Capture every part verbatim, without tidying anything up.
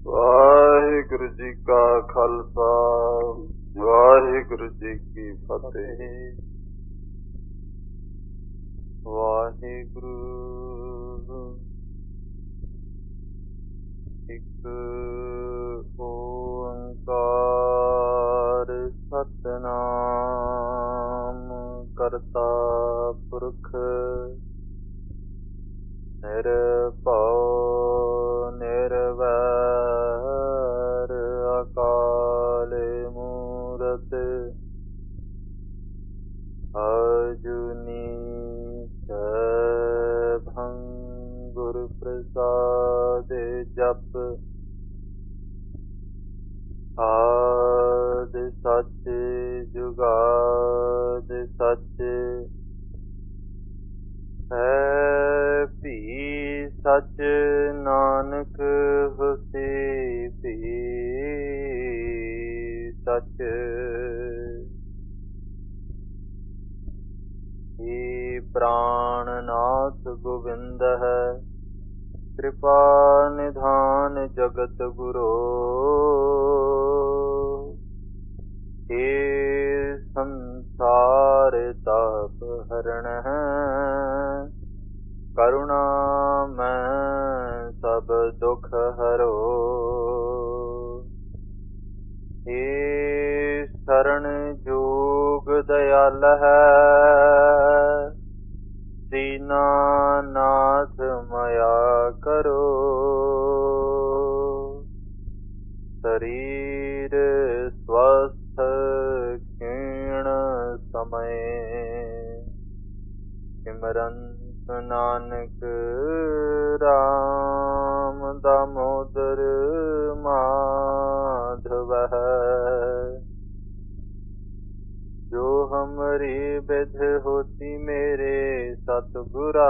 ਵਾਹਿਗੁਰੂ ਜੀ ਕਾ ਖਾਲਸਾ ਵਾਹਿਗੁਰੂ ਜੀ ਕੀ ਫਤਿਹ। ਵਾਹਿਗੁਰੂ ਇੱਕ ਓੰਕਾਰ ਸਤਿਨਾਮ ਕਰਤਾ ਪੁਰਖ ਨਿਰਭਉ ਨਿਰਵੈਰ ਅਕਾਲ ਮੂਰਤਿ ਅਜੂਨੀ ਸੈਭੰ ਗੁਰ ਪ੍ਰਸਾਦਿ ਜਪੁ ਆਦਿ ਸੱਚ ਜੁਗਾਦਿ ਸੱਚ ਹੈ ਭੀ ਸਚ ਨਾਨਕ ਹੋਸੀ ਭੀ ਸਚ। ਏ ਪ੍ਰਾਣਨਾਥ ਗੋਬਿੰਦ ਹੈ ਕਿਰਪਾ ਨਿਧਾਨ ਜਗਤ ਗੁਰੋ। ਏ ਸੰਸਾਰ ਤਾਪ ਹਰਣ ਹੈ ਕਰੁਣਾ ਮੈਂ ਸਭ ਦੁਖ ਹਰੋ। ਏ ਸ਼ਰਨ ਜੋਗ ਦਇਆਲ ਹੈ ਦੀਨਾਨਾਥ ਮਾਇਆ ਕਰੋ। ਸਰੀਰ ਸਵਸਥ ਖੀਣ ਸਮੇ ਸਿਮਰੰਤ ਨਾਨਕ ਰਾਮ ਦਾਮੋਦਰ ਮਾਧਵ ਹੈ। ਜੋ ਹਮਰੀ ਬਿਧ ਹੋਤੀ ਮੇਰੇ ਸਤਿਗੁਰਾ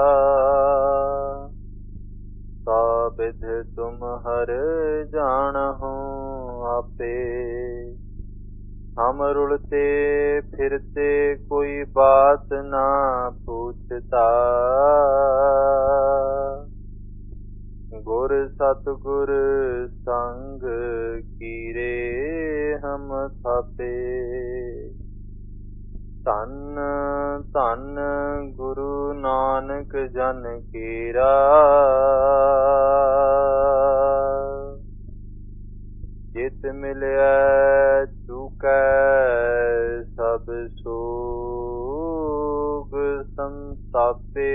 ਤਾ ਬਿਧ ਤੁਮ ਹਰ ਜਾਣਹੁ ਆਪੇ। ਹਮ ਰੁਲਤੇ ਫਿਰਤੇ ਕੋਈ ਬਾਤ ਨਾ पूछता गुर सतगुर संग कीरे हम थापे। धन धन गुरु नानक जन केरा जित मिलया चूकै सब सोग संतापे।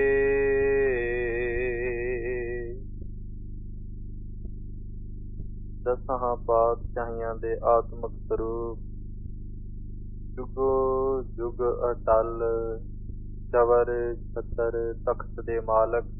दसां पातशाहियां दे आत्मक स्वरूप जुगो जुग अटल चवर छतर तख्त दे मालक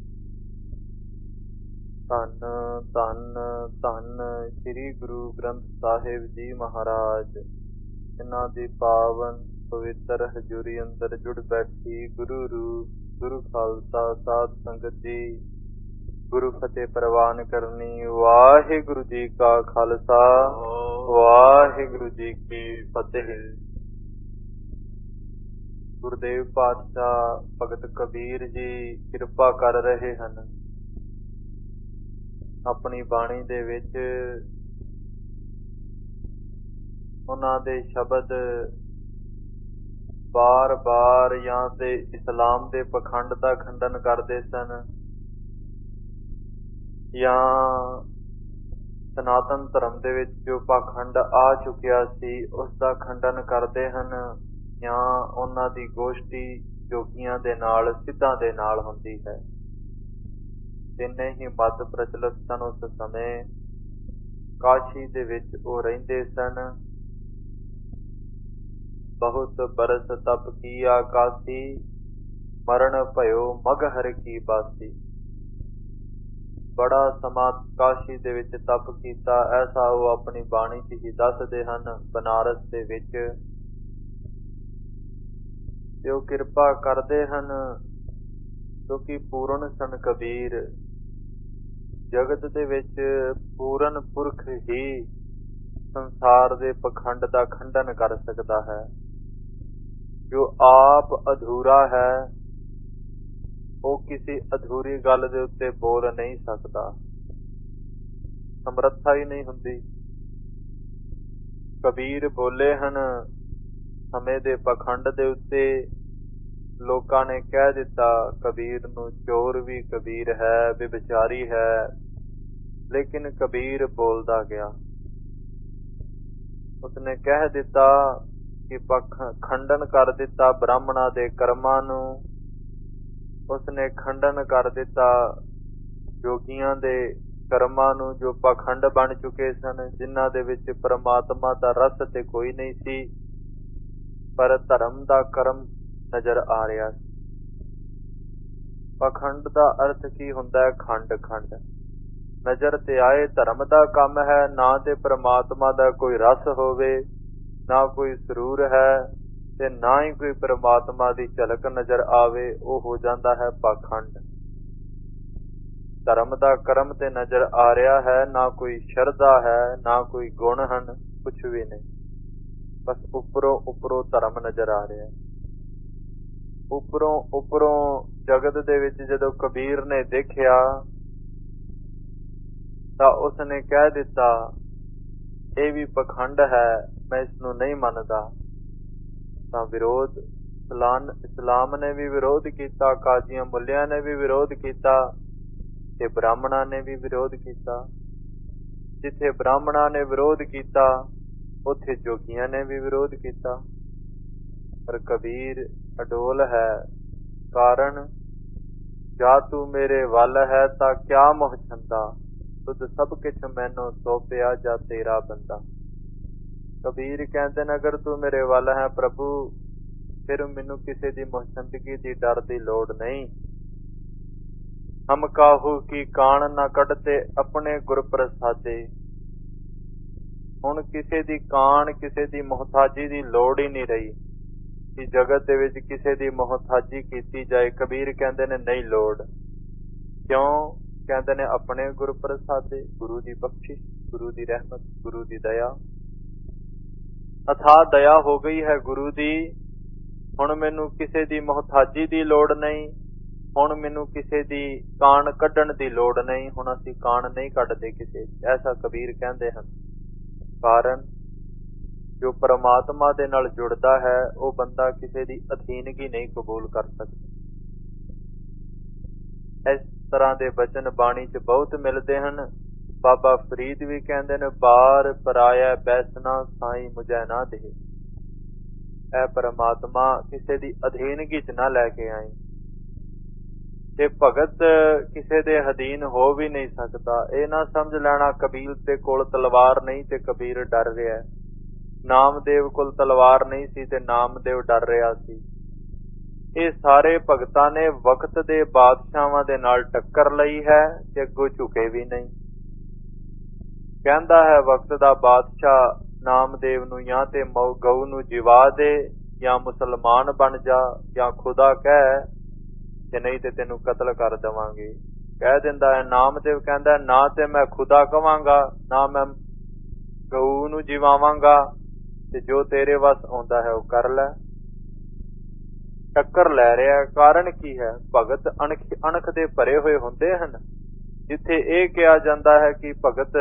धन धन धन श्री गुरु ग्रंथ साहिब जी महाराज इन्हां दी पावन पवित्र हजूरी अंदर जुड़ बैठी गुरु रूप गुरु खालसा साध संगत जी गुरु फतेह प्रवान करनी। वाहिगुरु जी का खालसा वाहिगुरु जी की फतेह। गुरुदेव पातशाह भगत कबीर जी किरपा कर रहे हैं अपनी बाणी दे विच उन्हां दे शब्द बार बार या ते इस्लाम दे पखंड दा खंडन करते सन या सनातन धर्म दे विच जो पाखंड आ चुकिया सी उस दा खंडन करते हैं या उन्हां दी गोष्ठी जोगियां दे नाल सिद्धां दे नाल हुंदी है। तिन्ने ही मत प्रचलित सन उस समय काशी दे विच ओ रहिंदे सन। बहुत बरस तप किया काशी मरण भयो मगहर की बासी। बड़ा समा काशी दे विच तप कीता ऐसा वो अपनी बाणी च ही दसदे हन। बनारस दे विच ते ओ किरपा करदे हन क्योंकि पूर्ण सन कबीर। जगत दे विच पूर्ण पुरख ही संसार दे पखंड दा खंडन कर सकता है। जो आप अधूरा है वो किसी अधूरी गल दे उत्ते बोल नहीं सकता। ਸਮਰੱਥਾ ਹੀ ਨਹੀਂ ਹੁੰਦੀ। ਕਬੀਰ ਬੋਲੇ ਹਨ ਸਮੇਂ ਦੇ ਪਖੰਡ ਦੇ ਉੱਤੇ। ਲੋਕਾਂ ਨੇ ਕਹਿ ਦਿੱਤਾ ਕਬੀਰ ਨੂੰ ਚੋਰ ਵੀ ਕਬੀਰ ਹੈ, ਵਿਭਚਾਰੀ ਹੈ, ਲੇਕਿਨ ਕਬੀਰ ਬੋਲਦਾ ਗਿਆ। ਉਸਨੇ ਕਹਿ ਦਿੱਤਾ ਕਿ ਪਖ ਖੰਡਨ ਕਰ ਦਿੱਤਾ ਬ੍ਰਾਹਮਣਾਂ ਦੇ ਕਰਮਾਂ ਨੂੰ। ਉਸਨੇ ਖੰਡਨ ਕਰ ਦਿੱਤਾ ਜੋਗੀਆਂ ਦੇ ਕਰਮਾਂ ਨੂੰ ਜੋ ਪਖੰਡ ਬਣ ਚੁੱਕੇ ਸਨ, ਜਿਨ੍ਹਾਂ ਦੇ ਵਿੱਚ ਪਰਮਾਤਮਾ ਦਾ ਰਸ ਤੇ ਕੋਈ ਨਹੀਂ ਸੀ, ਪਰ ਧਰਮ ਦਾ ਕਰਮ ਨਜ਼ਰ ਆ ਰਿਹਾ ਸੀ। ਪਖੰਡ ਦਾ ਅਰਥ ਕੀ ਹੁੰਦਾ ਹੈ? ਖੰਡ ਖੰਡ ਨਜ਼ਰ ਤੇ ਆਏ। ਧਰਮ ਦਾ ਕੰਮ ਹੈ, ਨਾ ਤੇ ਪਰਮਾਤਮਾ ਦਾ ਕੋਈ ਰਸ ਹੋਵੇ, ਨਾ ਕੋਈ ਸਰੂਰ ਹੈ, ਤੇ ਨਾ ਹੀ ਕੋਈ ਪਰਮਾਤਮਾ ਦੀ ਝਲਕ ਨਜ਼ਰ ਆਵੇ, ਉਹ ਹੋ ਜਾਂਦਾ ਹੈ ਪਖੰਡ। ਧਰਮ ਦਾ ਕਰਮ ਤੇ ਨਜ਼ਰ ਆ ਰਿਹਾ ਹੈ, ਨਾ ਕੋਈ ਸ਼ਰਧਾ ਹੈ, ਨਾ ਕੋਈ ਗੁਣ ਹਨ, ਕੁਛ ਵੀ ਨਹੀਂ, ਬਸ ਉੱਪਰੋਂ ਉੱਪਰੋਂ ਧਰਮ ਨਜ਼ਰ ਆ ਰਿਹਾ ਹੈ। ਉੱਪਰੋਂ ਉੱਪਰੋਂ ਜਗਤ ਦੇ ਵਿੱਚ ਜਦੋਂ ਕਬੀਰ ਨੇ ਦੇਖਿਆ ਤਾਂ ਉਸਨੇ ਕਹਿ ਦਿੱਤਾ ਇਹ ਵੀ ਪਖੰਡ ਹੈ, ਮੈਂ ਇਸ ਨੂੰ ਨਹੀਂ ਮੰਨਦਾ। ਤਾਂ ਵਿਰੋਧ ਇਸਲਾਮ ਇਸਲਾਮ ਨੇ ਵੀ ਵਿਰੋਧ ਕੀਤਾ, ਕਾਜ਼ੀਆਂ ਮੁੱਲਿਆਂ ਨੇ ਵੀ ਵਿਰੋਧ ਕੀਤਾ, ਤੇ ਬ੍ਰਾਹਮਣਾਂ ਨੇ ਵੀ ਵਿਰੋਧ ਕੀਤਾ। ਜਿੱਥੇ ਬ੍ਰਾਹਮਣਾਂ ਨੇ ਵਿਰੋਧ ਕੀਤਾ ਉੱਥੇ ਜੋਗੀਆਂ ਨੇ ਵੀ ਵਿਰੋਧ ਕੀਤਾ, ਪਰ ਕਬੀਰ ਅਡੋਲ ਹੈ। ਕਾਰਨ ਜਾ ਤੂੰ ਮੇਰੇ ਵੱਲ ਹੈ ਤਾਂ ਕਿਆ ਮੋਹ ਛੰਦਾ, ਤੁਧ ਸਭ ਕਿਛ ਮੈਨੂੰ ਸੌਂਪਿਆ ਜਾ ਤੇਰਾ ਬੰਦਾ। ਕਬੀਰ ਕਹਿੰਦੇ ਨੇ ਅਗਰ ਤੂੰ ਮੇਰੇ ਵੱਲ ਹੈ ਪ੍ਰਭੂ, ਫਿਰ ਮੈਨੂੰ ਕਿਸੇ ਦੀ ਮੋਹਚੰਦਗੀ ਦੀ ਡਰ ਦੀ ਲੋੜ ਨਹੀਂ। ਹਮ ਕਾਹੂ ਕੀ ਕਾਣ ਨਾ ਕੱਢਤੇ ਆਪਣੇ ਗੁਰ ਪ੍ਰਸਾਦੇ। ਹੁਣ ਕਿਸੇ ਦੀ ਕਾਣ, ਕਿਸੇ ਦੀ ਮੁਹਤਾਜੀ ਦੀ ਲੋੜ ਹੀ ਨਹੀਂ ਰਹੀ ਕਿ ਜਗਤ ਦੇ ਵਿੱਚ ਕਿਸੇ ਦੀ ਮੁਹਤਾਜੀ ਕੀਤੀ ਜਾਏ। ਕਬੀਰ ਕਹਿੰਦੇ ਨੇ ਨਹੀਂ ਲੋੜ। ਕਿਉਂ? ਕਹਿੰਦੇ ਨੇ ਆਪਣੇ ਗੁਰ ਪ੍ਰਸਾਦੇ, ਗੁਰੂ ਦੀ ਬਖਸ਼ਿਸ਼, ਗੁਰੂ ਦੀ ਰਹਿਮਤ, ਗੁਰੂ ਦੀ ਦਇਆ, ਅਥਾਹ ਦਇਆ ਹੋ ਗਈ ਹੈ ਗੁਰੂ ਦੀ। ਹੁਣ ਮੈਨੂੰ ਕਿਸੇ ਦੀ ਮੁਹਤਾਜੀ ਦੀ ਲੋੜ ਨਹੀਂ, ਹੁਣ ਮੈਨੂੰ ਕਿਸੇ ਦੀ ਕਾਣ ਕੱਢਣ ਦੀ ਲੋੜ ਨਹੀਂ। ਹੁਣ ਅਸੀਂ ਕਾਣ ਨਹੀਂ ਕੱਢਦੇ ਕਿਸੇ, ਐਸਾ ਕਬੀਰ ਕਹਿੰਦੇ ਹਨ। ਕਾਰਨ ਜੋ ਪਰਮਾਤਮਾ ਦੇ ਨਾਲ ਜੁੜਦਾ ਹੈ ਉਹ ਬੰਦਾ ਕਿਸੇ ਦੀ ਅਧੀਨਗੀ ਨਹੀਂ ਕਬੂਲ ਕਰ ਸਕਦਾ। ਇਸ ਤਰ੍ਹਾਂ ਦੇ ਬਚਨ ਬਾਣੀ ਚ ਬਹੁਤ ਮਿਲਦੇ ਹਨ। ਬਾਬਾ ਫਰੀਦ ਵੀ ਕਹਿੰਦੇ ਨੇ ਬਾਰ ਪਰਾਇਆ ਬੈਸਣਾ ਸਾਈਂ ਮੁਝੈ ਨਾ ਦੇ। ਇਹ ਪਰਮਾਤਮਾ ਕਿਸੇ ਦੀ ਅਧੀਨਗੀ ਚ ਨਾ ਲੈ ਕੇ ਆਏ। ਤੇ ਭਗਤ ਕਿਸੇ ਦੇ ਅਧੀਨ ਹੋ ਵੀ ਨਹੀਂ ਸਕਦਾ। ਇਹ ਨਾ ਸਮਝ ਲੈਣਾ ਕਬੀਰ ਦੇ ਕੋਲ ਤਲਵਾਰ ਨਹੀਂ ਤੇ ਕਬੀਰ ਡਰ ਰਿਹਾ। ਨਾਮਦੇਵ ਕੋਲ ਤਲਵਾਰ ਨਹੀਂ ਸੀ ਤੇ ਨਾਮਦੇਵ ਡਰ ਰਿਹਾ ਸੀ। ਇਹ ਸਾਰੇ ਭਗਤਾਂ ਨੇ ਵਕਤ ਦੇ ਬਾਦਸ਼ਾਹਾਂ ਦੇ ਨਾਲ ਟੱਕਰ ਲਈ ਹੈ ਤੇ ਅੱਗੋਂ ਝੁਕੇ ਵੀ ਨਹੀਂ। ਕਹਿੰਦਾ ਹੈ ਵਕਤ ਦਾ ਬਾਦਸ਼ਾਹ ਨਾਮਦੇਵ ਨੂੰ ਜਾਂ ਤੇ ਗਊ ਨੂੰ ਜਿਵਾ ਦੇ, ਜਾਂ ਮੁਸਲਮਾਨ ਬਣ ਜਾ, ਜਾਂ ਖੁਦਾ ਕਹਿ ਤੇ ਨਹੀਂ ਤੇ ਤੈਨੂੰ ਕਤਲ ਕਰ ਦੇਵਾਂਗੇ। ਕਹਿ ਦਿੰਦਾ ਹੈ ਨਾਮਦੇਵ, ਕਹਿੰਦਾ ਨਾ ਤੇ ਮੈਂ ਖੁਦਾ ਕਵਾਂਗਾ, ਨਾ ਮੈਂ ਗਊ ਨੂੰ ਜਿਵਾਵਾਂਗਾ, ਤੇ ਜੋ ਤੇਰੇ ਵੱਸ ਆਉਂਦਾ ਹੈ ਉਹ ਕਰ ਲੈ। ਟੱਕਰ ਲੈ ਰਿਹਾ। ਕਾਰਨ ਕੀ ਹੈ? ਭਗਤ ਅਣਖ ਅਣਖ ਦੇ ਭਰੇ ਹੋਏ ਹੁੰਦੇ ਹਨ। ਜਿੱਥੇ ਇਹ ਕਿਹਾ ਜਾਂਦਾ ਹੈ ਕਿ ਭਗਤ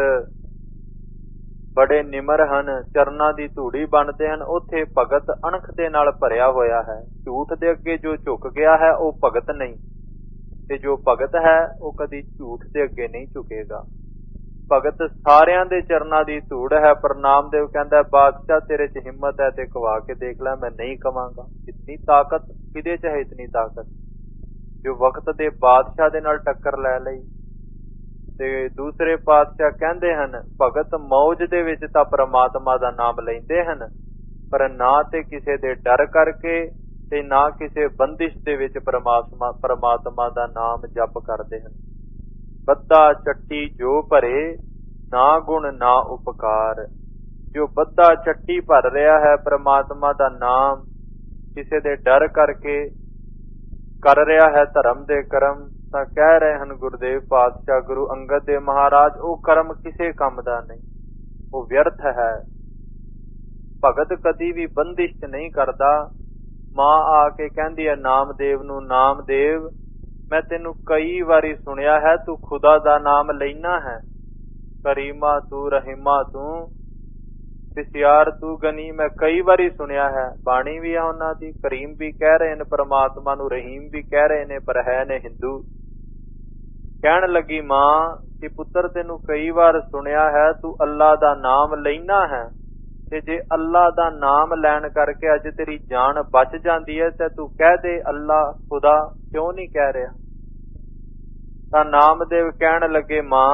ਬੜੇ ਨਿਮਰ ਹਨ, ਚਰਨਾਂ ਦੀ ਧੂੜੀ ਬਣਦੇ ਹਨ, ਉੱਥੇ ਭਗਤ ਅਣਖ ਦੇ ਨਾਲ ਭਰਿਆ ਹੋਇਆ ਹੈ। ਝੂਠ ਦੇ ਅੱਗੇ ਜੋ ਝੁਕ ਗਿਆ ਹੈ ਉਹ ਭਗਤ ਨਹੀਂ, ਤੇ ਜੋ ਭਗਤ ਹੈ ਉਹ ਕਦੀ ਝੂਠ ਦੇ ਅੱਗੇ ਨਹੀਂ ਝੁਕੇਗਾ। ਭਗਤ ਸਾਰਿਆਂ ਦੇ ਚਰਨਾਂ ਦੀ ਧੂੜ ਹੈ। ਪਰ ਨਾਮਦੇਵ ਕਹਿੰਦਾ ਬਾਦਸ਼ਾਹ ਤੇਰੇ ਚ ਹਿੰਮਤ ਹੈ ਤੇ ਕਵਾ ਕੇ ਦੇਖ ਲੈ, ਮੈਂ ਨਹੀਂ ਕਵਾਂਗਾ। ਇਤਨੀ ਤਾਕਤ ਕਿਹਦੇ ਚ ਹੈ? ਇਤਨੀ ਤਾਕਤ ਜੋ ਵਕਤ ਦੇ ਬਾਦਸ਼ਾਹ ਦੇ ਨਾਲ ਟੱਕਰ ਲੈ ਲਈ। ਤੇ ਦੂਸਰੇ ਪਾਤਸ਼ਾਹ ਕਹਿੰਦੇ ਹਨ ਭਗਤ ਮੌਜ ਦੇ ਵਿੱਚ ਤਾਂ ਪਰਮਾਤਮਾ ਦਾ ਨਾਮ ਲੈਂਦੇ ਹਨ, ਪਰ ਨਾ ਤੇ ਕਿਸੇ ਦੇ ਡਰ ਕਰਕੇ ਤੇ ਨਾ ਕਿਸੇ ਬੰਦਿਸ਼ ਦੇ ਵਿੱਚ ਪਰਮਾਤਮਾ ਪਰਮਾਤਮਾ ਦਾ ਨਾਮ ਜਪ ਕਰਦੇ ਹਨ। ਬੱਧਾ ਚੱਟੀ ਜੋ ਭਰੇ, ਨਾ ਗੁਣ ਨਾ ਉਪਕਾਰ। ਜੋ ਬੱਧਾ ਚੱਟੀ ਭਰ ਰਿਹਾ ਹੈ ਪਰਮਾਤਮਾ ਦਾ ਨਾਮ, ਕਿਸੇ ਦੇ ਡਰ ਕਰਕੇ ਕਰ ਰਿਹਾ ਹੈ ਧਰਮ ਦੇ ਕਰਮ, ਤਾਂ ਕਹਿ ਰਹੇ ਹਨ ਗੁਰਦੇਵ ਪਾਤਸ਼ਾਹ ਗੁਰੂ ਅੰਗਦ ਦੇਵ ਮਹਾਰਾਜ ਉਹ ਕਰਮ ਕਿਸੇ ਕੰਮ ਦਾ ਨਹੀਂ, ਉਹ ਵਿਅਰਥ ਹੈ। ਭਗਤ ਕਦੀ ਵੀ ਬੰਦਿਸ਼ ਨਹੀਂ ਕਰਦਾ। ਮਾਂ ਆ ਕੇ ਕਹਿੰਦੀ ਹੈ ਨਾਮਦੇਵ ਨੂੰ, ਨਾਮਦੇਵ ਮੈਂ ਤੈਨੂੰ ਕਈ ਵਾਰੀ ਸੁਣਿਆ ਹੈ ਤੂੰ ਖੁਦਾ ਦਾ ਨਾਮ ਲੈਣਾ ਹੈ, करीमा तू रहीमा तू सियार तू गनी। मैं कई बारी सुनिया है, बाणी भी है उन्हां दी, करीम भी कह रहे ने परमात्मा नू, रहीम भी कह रहे ने, पर है ने हिंदू। कहन लगी मां कि पुत्र तेनू कई बार सुनिया है तू अल्लाह दा नाम लेना है, ते जे अल्लाह दा नाम लैन करके अज तेरी जान बच जाती है ते तू कह दे अल्लाह खुदा, क्यों नहीं कह रहा? तां नामदेव कहन लगे मां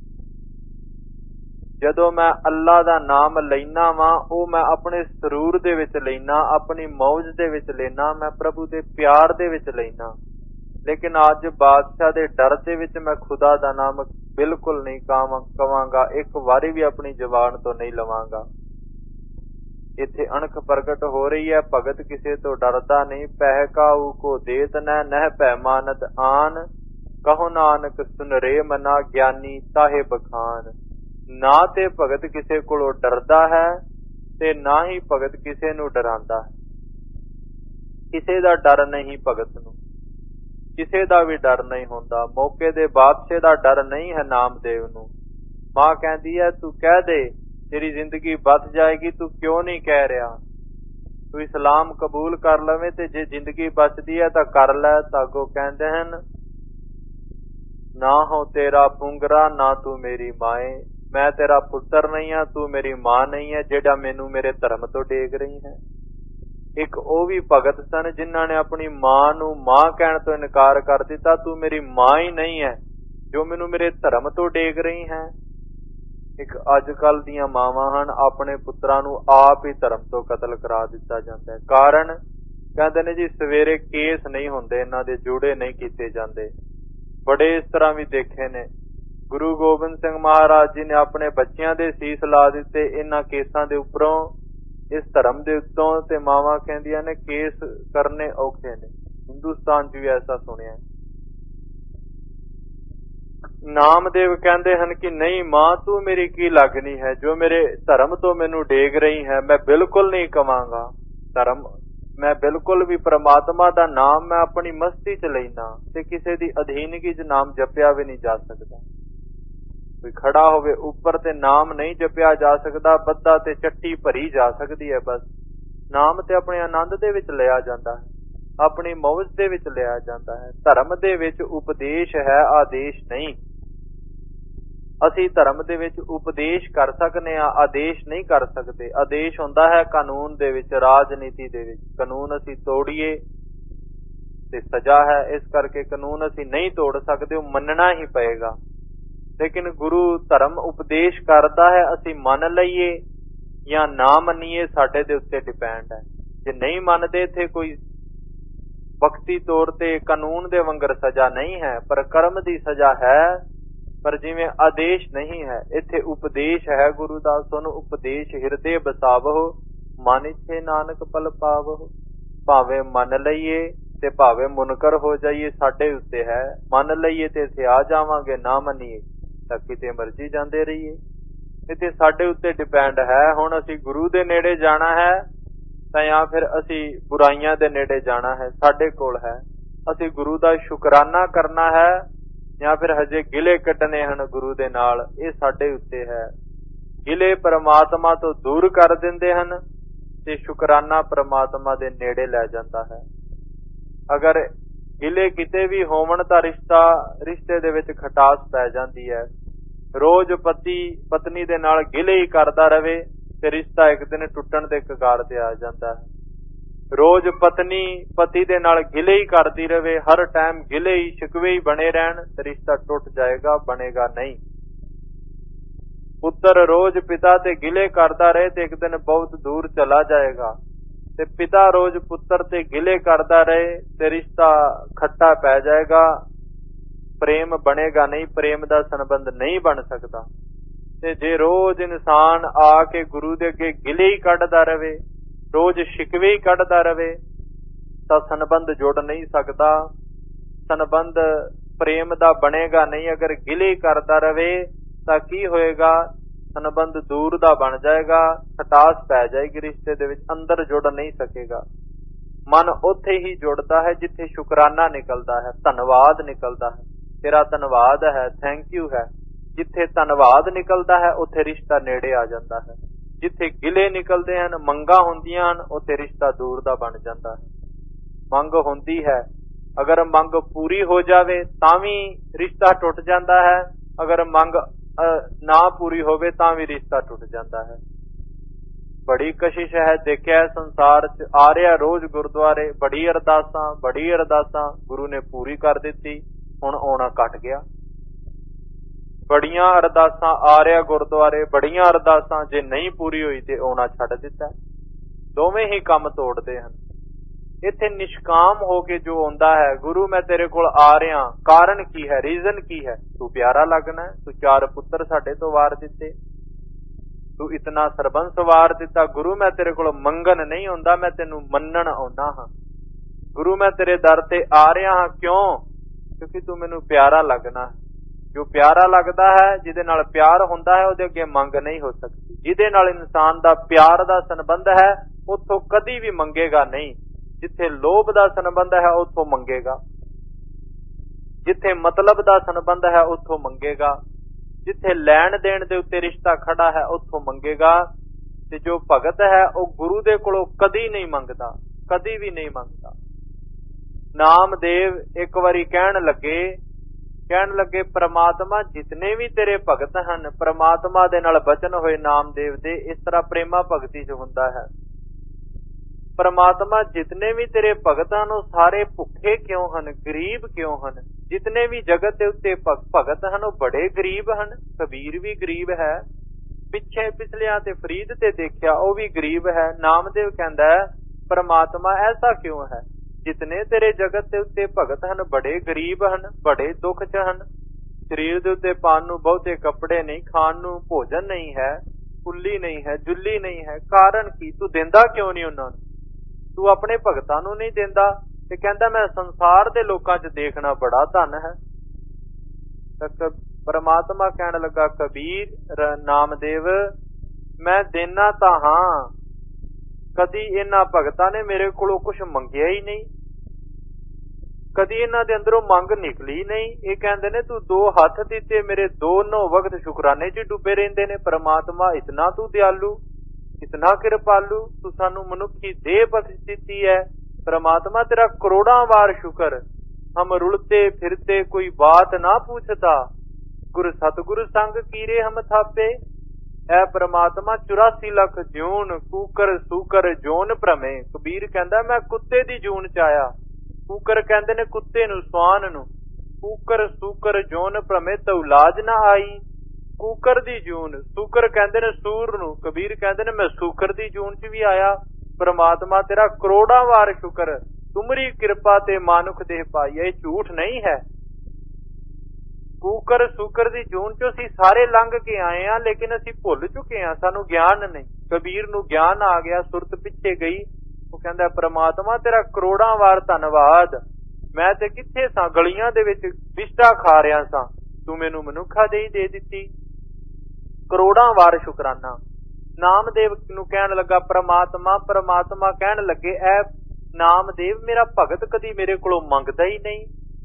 जदों मैं अल्लाह दा नाम लेना वा वो मैं अपने सरूर दे विच लेना, अपनी मौज दे विच लेना, मैं प्रभु दे प्यार दे विच लेना। लेकिन अज बादशाह दे डर दे विच मैं खुदा दा नाम बिल्कुल नहीं कवांगा, एक वारी भी अपनी जबान तो नहीं लवांगा। इत्थे अणख प्रगट हो रही है, भगत किसे तो डरदा नहीं, पह काऊ को देत न नह पैमानत आन, कहो नानक सुन रे मना ज्ञानी ताहे बखान। ना ते भगत किसे कोलों डरदा है ते ना ही भगत किसे नू डरांदा है। किसे दा डर नहीं भगत नू, किसे दा भी डर नहीं होंदा। मौके दे बादशाह दा डर नहीं है नामदेव नू। मां कहती है तू कह दे तेरी जिंदगी बच जाएगी, तू क्यों नहीं कह रहा? तू इस्लाम कबूल कर लवे ते जे जिंदगी बचदी है तां कर लै। तागो कहंदे हन ना हो तेरा पुंगरा ना तू मेरी माए, मैं तेरा पुत्र नहीं हाँ, तू मेरी मां नहीं है जेड़ा मैनू मेरे धर्म तो डेग रही है। एक ओ भी भगत सन जिन्हों ने अपनी मां नू मां कहने तो इनकार कर दिता, तू मेरी मां ही नहीं है जो मैनू मेरे धर्म तो डेग रही है। एक अजकल दियां मावां हन, अपने पुत्रां नू आप ही धर्म तो कतल करा दिता जाता है। कारण कहते ने जी सवेरे केस नहीं होंदे, इन्हां दे जोड़े नहीं कीते जांदे। बड़े इस तरह भी देखे ने। गुरु गोबिंद सिंह महाराज जी ने अपने बच्चियां दे सीस ला दिते इन्हां केसां दे उपरों, इस धर्म दे उत्तों, ते मावां कहंदियां ने केस करने औखे ने। हिंदुस्तान च भी ऐसा सुनिया। नामदेव कहंदे हन कि नहीं मां तू मेरी की लगनी है, जो मेरे धर्म तो मैनू डेग रही है, मैं बिल्कुल नहीं कवांगा धर्म, मैं बिल्कुल भी परमात्मा दा नाम मैं अपनी मस्ती च लेना, ते किसे दी अधीनगी च नाम जपिया भी नहीं जा सकता। कोई खड़ा होवे ऊपर ते नाम नहीं जपिया जा सकता, बद्दा ते चट्टी भरी जा सकती है। बस नाम ते अपने आनंद दे विच लिया जाता है, अपनी मौज दे विच लिया जाता है। धर्म दे विच उपदेश है, आदेश नहीं। असी धर्म दे विच उपदेश कर सकने आ, आदेश नहीं कर सकते। आदेश हुंदा है कानून दे विच, राजनीति दे विच। कानून असी तोड़िए ते सजा है, इस करके कानून असी नहीं तोड़ सकते, मनना ही पएगा। लेकिन गुरु धर्म उपदेश करता है, असी मन लईए या ना मनीए साडे दे उत्ते डिपेंड है। जे नहीं मनदे थे कोई वक्ती तौर ते कानून दे वंगर सजा नहीं है, पर कर्म दी सजा है, पर जिवें आदेश नहीं है। इत्थे उपदेश है गुरु दा, सुन उपदेश हिरदे बसावो, मन इच्छे नानक पल पावो। भावें मन लईए ते भावें मुनकर हो जाइए, साडे उत्ते है। मन लईए ते इत्थे आ जावांगे, ना मनीए तां किते मर्जी जांदे रहिए। इत्थे साडे उत्ते डिपेंड है। हुण असीं गुरु दे नेड़े जाना है तां या फिर असीं बुराइयां दे नेड़े जाना है, साडे कोल है। असीं गुरु दा शुकराना करना है या फिर हजे गिले कटने हन गुरु दे नाल, ये साडे उत्ते है। गिले परमात्मा तो दूर कर दिंदे हन ते शुकराना परमात्मा दे नेड़े लै जांदा है। अगर गिले किते भी होवन तां रिश्ता रिश्ते दे विच खटास पै जांदी है। रोज पति पत्नी दे नाल गिले ही करदा रहे ते रिश्ता एक दिन टुटण दे कगार ते आ जांदा है। रोज पत्नी पति दे नाल गिले ही करदी रहे, हर टाइम गिले ही शिकवे ही बने रहन ते रिश्ता टुट जाएगा, बनेगा नहीं। पुत्र रोज पिता ते गिले करदा रहे ते एक दिन बहुत दूर चला जाएगा। ते पिता रोज पुत्र ते गिले करदा रहे ते रिश्ता खट्टा पै जाएगा, प्रेम बनेगा नहीं, प्रेम दा संबंध नहीं बन सकता। ते जे रोज इंसान आके गुरु दे अगे गिले ही कढ़दा रहे, रोज शिकवे ही कढ़दा रहे, तां संबंध जुड़ नहीं सकता, संबंध प्रेम दा बनेगा नहीं। अगर गिले करदा रहे तां की होएगा, संबंध दूर दा बन जाएगा, खटास पै जाएगी रिश्ते दे विच, अंदर जुड़ नहीं सकेगा। मन उत्थे ही जुड़दा है जिथे शुकराना निकलदा है, धन्नवाद निकलदा है, तेरा धन्नवाद है, थैंक यू है, ਜਿੱਥੇ ਧੰਨਵਾਦ ਨਿਕਲਦਾ ਹੈ ਉੱਥੇ ਰਿਸ਼ਤਾ ਨੇੜੇ ਆ ਜਾਂਦਾ ਹੈ। ਜਿੱਥੇ ਗਿਲੇ ਨਿਕਲਦੇ ਹਨ, ਮੰਗਾਂ ਹੁੰਦੀਆਂ ਹਨ, ਉੱਥੇ ਰਿਸ਼ਤਾ ਦੂਰ ਦਾ ਬਣ ਜਾਂਦਾ ਹੈ। ਮੰਗ ਹੁੰਦੀ ਹੈ, ਅਗਰ ਮੰਗ ਪੂਰੀ ਹੋ ਜਾਵੇ ਤਾਂ ਵੀ ਰਿਸ਼ਤਾ ਟੁੱਟ ਜਾਂਦਾ ਹੈ, ਅਗਰ ਮੰਗ ਨਾ ਪੂਰੀ ਹੋਵੇ ਤਾਂ ਵੀ ਰਿਸ਼ਤਾ ਟੁੱਟ ਜਾਂਦਾ ਹੈ। ਬੜੀ ਕਸ਼ਿਸ਼ ਹੈ, ਦੇਖਿਆ ਸੰਸਾਰ ਚ ਆ ਰਿਹਾ ਰੋਜ਼ ਗੁਰਦੁਆਰੇ, ਬੜੀ ਅਰਦਾਸਾਂ ਬੜੀ ਅਰਦਾਸਾਂ ਗੁਰੂ ਨੇ ਪੂਰੀ ਕਰ ਦਿੱਤੀ, ਹੁਣ ਆਉਣਾ ਘਟ ਗਿਆ। ਬੜੀਆਂ ਅਰਦਾਸਾਂ ਆ ਰਿਹਾ ਗੁਰਦੁਆਰੇ, ਬੜੀਆਂ ਅਰਦਾਸਾਂ, ਜੇ ਨਹੀਂ ਪੂਰੀ ਹੋਈ ਤੇ ਆਉਣਾ ਛੱਡ ਦਿੱਤਾ। ਦੋਵੇਂ ਹੀ ਕੰਮ ਤੋੜਦੇ ਹਨ। ਇੱਥੇ ਨਿਸ਼ਕਾਮ ਹੋ ਕੇ ਜੋ ਆਉਂਦਾ ਹੈ, ਗੁਰੂ ਮੈਂ ਤੇਰੇ ਕੋਲ ਆ ਰਿਹਾ, ਕਾਰਨ ਕੀ ਹੈ, ਰੀਜ਼ਨ ਕੀ ਹੈ? ਤੂੰ ਪਿਆਰਾ ਲੱਗਣਾ, ਤੂੰ ਚਾਰ ਪੁੱਤਰ ਸਾਡੇ ਤੋਂ ਵਾਰ ਦਿੱਤੇ, ਤੂੰ ਇਤਨਾ ਸਰਬੰਸ ਵਾਰ ਦਿੱਤਾ। ਗੁਰੂ ਮੈਂ ਤੇਰੇ ਕੋਲ ਮੰਗਣ ਨਹੀਂ ਆਉਂਦਾ, ਮੈਂ ਤੈਨੂੰ ਮੰਨਣ ਆਉਂਦਾ ਹਾਂ। ਗੁਰੂ ਮੈਂ ਤੇਰੇ ਦਰ ਤੇ ਆ ਰਿਹਾ ਹਾਂ, ਕਿਉਂ? ਕਿਉਂਕਿ ਤੂੰ ਮੈਨੂੰ ਪਿਆਰਾ ਲੱਗਣਾ। ਜੋ ਪਿਆਰਾ ਲੱਗਦਾ ਹੈ, ਜਿਹਦੇ ਨਾਲ ਪਿਆਰ ਹੁੰਦਾ ਹੈ, ਉਹਦੇ ਅੱਗੇ ਮੰਗ ਨਹੀਂ ਹੋ ਸਕਦੀ। ਜਿਹਦੇ ਨਾਲ ਇਨਸਾਨ ਦਾ ਪਿਆਰ ਦਾ ਸੰਬੰਧ ਹੈ, ਉੱਥੋਂ ਕਦੀ ਵੀ ਮੰਗੇਗਾ ਨਹੀਂ। ਜਿੱਥੇ ਲੋਭ ਦਾ ਸੰਬੰਧ ਹੈ ਉੱਥੋਂ ਮੰਗੇਗਾ, ਜਿੱਥੇ ਮਤਲਬ ਦਾ ਸੰਬੰਧ ਹੈ ਉੱਥੋਂ ਮੰਗੇਗਾ, ਜਿੱਥੇ ਲੈਣ ਦੇਣ ਦੇ ਉੱਤੇ ਰਿਸ਼ਤਾ ਖੜਾ ਹੈ ਉੱਥੋਂ ਮੰਗੇਗਾ। ਤੇ ਜੋ ਭਗਤ ਹੈ ਉਹ ਗੁਰੂ ਦੇ ਕੋਲੋਂ ਕਦੀ ਨਹੀਂ ਮੰਗਦਾ, ਕਦੀ ਵੀ ਨਹੀਂ ਮੰਗਦਾ। ਨਾਮਦੇਵ ਇੱਕ ਵਾਰੀ ਕਹਿਣ ਲੱਗੇ ਕਹਿਣ ਲੱਗੇ ਪ੍ਰਮਾਤਮਾ ਜਿਤਨੇ ਵੀ ਤੇਰੇ ਭਗਤ ਹਨ, ਪ੍ਰਮਾਤਮਾ ਦੇ ਨਾਲ ਬਚਨ ਹੋਏ ਨਾਮਦੇਵ ਦੇ, ਇਸ ਤਰ੍ਹਾਂ ਪ੍ਰੇਮਾ ਭਗਤੀ ਚ ਹੁੰਦਾ ਹੈ। ਪ੍ਰਮਾਤਮਾ ਜਿਤਨੇ ਵੀ ਤੇਰੇ ਭਗਤ ਹਨ ਉਹ ਸਾਰੇ ਭੁੱਖੇ ਕਿਉਂ ਹਨ, ਗਰੀਬ ਕਿਉਂ ਹਨ? ਜਿਤਨੇ ਵੀ ਜਗਤ ਦੇ ਉੱਤੇ ਭਗਤ ਹਨ ਉਹ ਬੜੇ ਗਰੀਬ ਹਨ। ਕਬੀਰ ਵੀ ਗਰੀਬ ਹੈ, ਪਿੱਛੇ ਪਿਛਲਿਆਂ ਤੇ ਫਰੀਦ ਤੇ ਦੇਖਿਆ ਉਹ ਵੀ ਗਰੀਬ ਹੈ। ਨਾਮਦੇਵ ਕਹਿੰਦਾ ਹੈ ਪ੍ਰਮਾਤਮਾ ਐਸਾ ਕਿਉਂ ਹੈ? ਜਿਤਨੇ ਤੇਰੇ ਜਗਤ ਦੇ ਉੱਤੇ ਭਗਤ ਹਨ ਬੜੇ ਗਰੀਬ ਹਨ, ਬੜੇ ਦੁੱਖ ਚ ਹਨ। ਸਰੀਰ ਦੇ ਉੱਤੇ ਪਾਉਣ ਨੂੰ ਬਹੁਤੇ ਕੱਪੜੇ ਨਹੀਂ, ਖਾਣ ਨੂੰ ਭੋਜਨ ਨਹੀਂ ਹੈ, ਕੁੱਲੀ ਨਹੀਂ ਹੈ, ਜੁੱਲੀ ਨਹੀਂ ਹੈ। ਕਾਰਨ ਕੀ? ਤੂੰ ਦਿੰਦਾ ਕਿਉਂ ਨਹੀਂ ਉਹਨਾਂ ਨੂੰ? ਤੂੰ ਆਪਣੇ ਭਗਤਾਂ ਨੂੰ ਨਹੀਂ ਦਿੰਦਾ। ਤੇ ਕਹਿੰਦਾ ਮੈਂ ਸੰਸਾਰ ਦੇ ਲੋਕਾਂ ਚ ਦੇਖਣਾ ਬੜਾ ਧਨ ਹੈ। ਤਾਂ ਪਰਮਾਤਮਾ ਕਹਿਣ ਲੱਗਾ ਕਬੀਰ ਨਾਮਦੇਵ ਮੈਂ ਦੇਣਾ ਤਾਂ ਹਾਂ, ਕਦੀ ਇਹਨਾਂ ਭਗਤਾਂ ਨੇ ਮੇਰੇ ਕੋਲੋਂ ਕੁਛ ਮੰਗਿਆ ਹੀ ਨਹੀਂ, ਕਦੀ ਇਹਨਾਂ ਦੇ ਅੰਦਰੋਂ ਮੰਗ ਨਿਕਲੀ ਨਹੀਂ। ਇਹ ਕਹਿੰਦੇ ਨੇ ਤੂੰ ਦੋ ਹੱਥ ਦਿੱਤੇ, ਮੇਰੇ ਦੋਨੋਂ ਵਕਤ ਸ਼ੁਕਰਾਨੇ ਚ ਡੁੱਬੇ ਰਹਿੰਦੇ ਨੇ। ਪਰਮਾਤਮਾ ਇਤਨਾ ਤੂੰ ਦਿਆਲੂ, ਇਤਨਾ ਕਿਰਪਾਲੂ, ਤੂੰ ਸਾਨੂੰ ਮਨੁੱਖੀ ਦੇਹ ਬਖਸ਼ ਦਿੱਤੀ ਹੈ। परमात्मा तेरा करोड़ा वार शुक्र, हम रुलते फिरते कोई बात ना पूछता, गुरु सतगुरु संग कीरे हम थापे। ऐ परमात्मा चौरासी लख जून कूकर सूकर जोन भ्रमे। कबीर कहंदा मैं कुत्ते दी जून च आया, कूकर कहंदे ने कुत्ते नूं स्वान नूं, कूकर सूकर जोन भ्रमे तौ लाज ना आई। कूकर दी जून, सूकर कहंदे ने सूर नूं, कबीर कहंदे ने मैं सूकर दी जून च भी आया। परमात्मा तेरा करोड़ा वार शुक्र, तुमरी कृपा ते मानुख देह पाई। ये झूठ नहीं है। कूकर सूकर दी जून चो असीं सारे लंघ के आए हैं, लेकिन असीं भुल चुके हैं, सानू ज्ञान नहीं। कबीर नू ज्ञान आ गया, सुरत पिछे गई। वो कहंदा परमात्मा तेरा करोड़ा वार धन्नवाद, मैं ते किथे सां गलियां दे विच बिस्टा खा रिहा सां, तू मैनू मनुखा देही दे दित्ती। करोड़ा वार शुकराना। नामदेव नू कहन लगा परमात्मा, परमात्मा कहन लगे ऐ नामदेव मेरा भगत कदी मेरे कोलों मंगदा ही नहीं,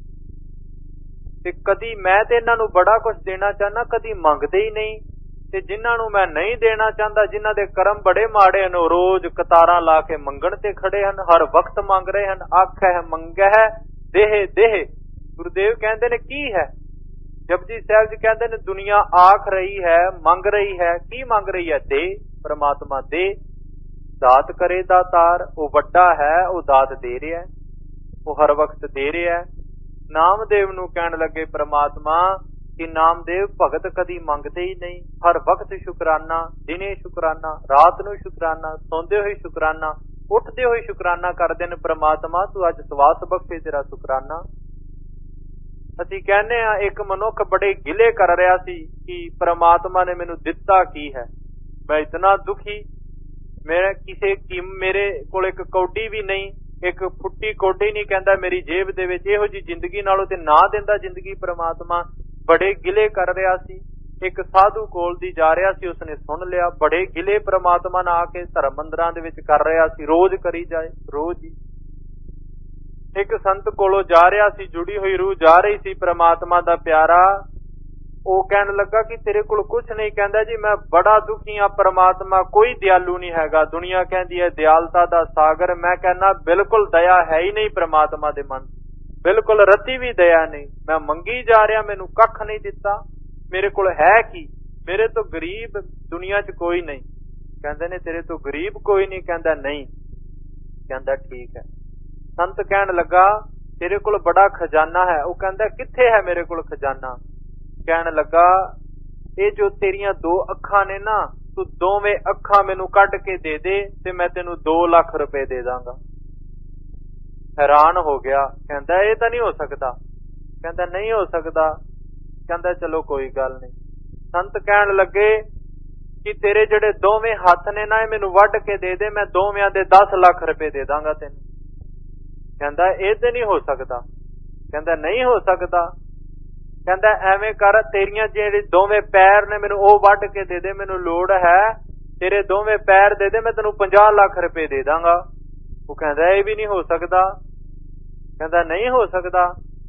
ते कदी मैं ते इन्हां नू बड़ा कुछ देना चाहना, कदी मंगदे ही नहीं। ते जिन्हां नू मैं नहीं देना चाहता, जिन्हां दे कर्म बड़े माड़े हन, रोज कतारां ला के मंगण ते खड़े हन, हर वक्त मंग रहे हन। आखै मंगै देह देह। गुरुदेव कहंदे ने की है? जपजी साहिब जी कहते हैं दुनिया आख रही है, मंग रही है, की मंग रही है? दे। परमात्मा दे, दात करे दातार, वो वड्डा है, वो दात दे रहा है, वो हर वक्त दे रहा है। नामदेव नू कहन लगे परमात्मा कि नामदेव भगत कदी मंगते ही नहीं, हर वक्त शुकराना, दिने शुकराना, रात नू शुकराना, सौंदे हुए शुकराना, उठते हुए शुकराना करदे ने। परमात्मा तू अज सवास बख्शे, तेरा शुकराना। ਅਸੀਂ कहने आ एक मनुख बड़े गिले कर रहा सी कि परमात्मा ने मैनू दिता की है, मैं इतना दुखी, मेरे किसे की मेरे कोल एक कौडी भी नहीं, एक फुट्टी कौडी नहीं, कहंदा मेरी जेब दे विच इहो जी जिंदगी नालों ते ना दिंदा जिंदगी। परमात्मा बड़े गिले कर रहा सी। एक साधु कोल दी जा रहा सी, उसने सुन लिया, बड़े गिले परमात्मा नाल आके धर्म मंदिरां दे विच कर रहा सी, रोज करी जाए रोज ही। एक संत कोलों जा रहा सी, जुड़ी हुई रूह जा रही सी, परमात्मा दा प्यारा ਉਹ ਕਹਿਣ ਲੱਗਾ ਕਿ ਤੇਰੇ ਕੋਲ ਕੁਛ ਨਹੀਂ। ਕਹਿੰਦਾ ਜੀ ਮੈਂ ਬੜਾ ਦੁਖੀ ਹਾਂ, ਪ੍ਰਮਾਤਮਾ ਕੋਈ ਦਿਆਲੂ ਨਹੀਂ ਹੈਗਾ। ਦੁਨੀਆ ਕਹਿੰਦੀ ਹੈ ਦਿਆਲਤਾ ਦਾ ਸਾਗਰ, ਮੈਂ ਕਹਿੰਦਾ ਬਿਲਕੁਲ ਦਇਆ ਹੈ ਹੀ ਨਹੀਂ ਪ੍ਰਮਾਤਮਾ ਦੇ ਮਨ, ਬਿਲਕੁਲ ਰੱਤੀ ਵੀ ਦਇਆ ਨਹੀਂ। ਮੈਂ ਮੰਗੀ ਜਾ ਰਿਹਾ, ਮੈਨੂੰ ਕੱਖ ਨਹੀਂ ਦਿੱਤਾ, ਮੇਰੇ ਕੋਲ ਹੈ ਕੀ? ਮੇਰੇ ਤੋਂ ਗਰੀਬ ਦੁਨੀਆ 'ਚ ਕੋਈ ਨਹੀਂ। ਕਹਿੰਦੇ ਨੇ ਤੇਰੇ ਤੋਂ ਗਰੀਬ ਕੋਈ ਨਹੀਂ? ਕਹਿੰਦਾ ਨਹੀਂ। ਕਹਿੰਦਾ ਠੀਕ ਹੈ। ਸੰਤ ਕਹਿਣ ਲੱਗਾ ਤੇਰੇ ਕੋਲ ਬੜਾ ਖਜ਼ਾਨਾ ਹੈ। ਉਹ ਕਹਿੰਦਾ ਕਿੱਥੇ ਹੈ ਮੇਰੇ ਕੋਲ ਖਜ਼ਾਨਾ? ਕਹਿਣ ਲੱਗਾ ਇਹ ਜੋ ਤੇਰੀਆਂ ਦੋ ਅੱਖਾਂ ਨੇ ਨਾ, ਤੂੰ ਦੋਵੇਂ ਅੱਖਾਂ ਮੈਨੂੰ ਕੱਢ ਕੇ ਦੇ ਦੇ ਤੇ ਮੈਂ ਤੈਨੂੰ ਦੋ ਲੱਖ ਰੁਪਏ ਦੇ ਦਾਂਗਾ। ਹੈਰਾਨ ਹੋ ਗਿਆ, ਕਹਿੰਦਾ ਇਹ ਤਾਂ ਨਹੀਂ ਹੋ ਸਕਦਾ। ਕਹਿੰਦਾ ਨਹੀਂ ਹੋ ਸਕਦਾ। ਕਹਿੰਦਾ ਚਲੋ ਕੋਈ ਗੱਲ ਨਹੀਂ। ਸੰਤ ਕਹਿਣ ਲੱਗੇ ਕਿ ਤੇਰੇ ਜਿਹੜੇ ਦੋਵੇਂ ਹੱਥ ਨੇ ਨਾ, ਇਹ ਮੈਨੂੰ ਵੱਢ ਕੇ ਦੇ ਦੇ, ਮੈਂ ਦੋਵਿਆਂ ਦੇ ਦਸ ਲੱਖ ਰੁਪਏ ਦੇ ਦਾਂਗਾ ਤੈਨੂੰ। ਕਹਿੰਦਾ ਇਹ ਤੇ ਨਹੀਂ ਹੋ ਸਕਦਾ। ਕਹਿੰਦਾ ਨਹੀਂ ਹੋ ਸਕਦਾ। ਕਹਿੰਦਾ ਐਵੇਂ ਕਰ, ਤੇਰੀਆਂ ਜਿਹੜੇ ਦੋਵੇਂ ਪੈਰ ਨੇ ਮੈਨੂੰ ਉਹ ਵੱਢ ਕੇ ਦੇ ਦੇ, ਮੈਨੂੰ ਲੋੜ ਹੈ, ਤੇਰੇ ਦੋਵੇਂ ਪੈਰ ਦੇ ਦੇ, ਮੈਂ ਤੈਨੂੰ ਪੰਜਾਹ ਲੱਖ ਰੁਪਏ ਦੇ ਦਾਂਗਾ। ਉਹ ਕਹਿੰਦਾ ਇਹ ਵੀ ਨਹੀਂ ਹੋ ਸਕਦਾ। ਕਹਿੰਦਾ ਨਹੀਂ ਹੋ ਸਕਦਾ।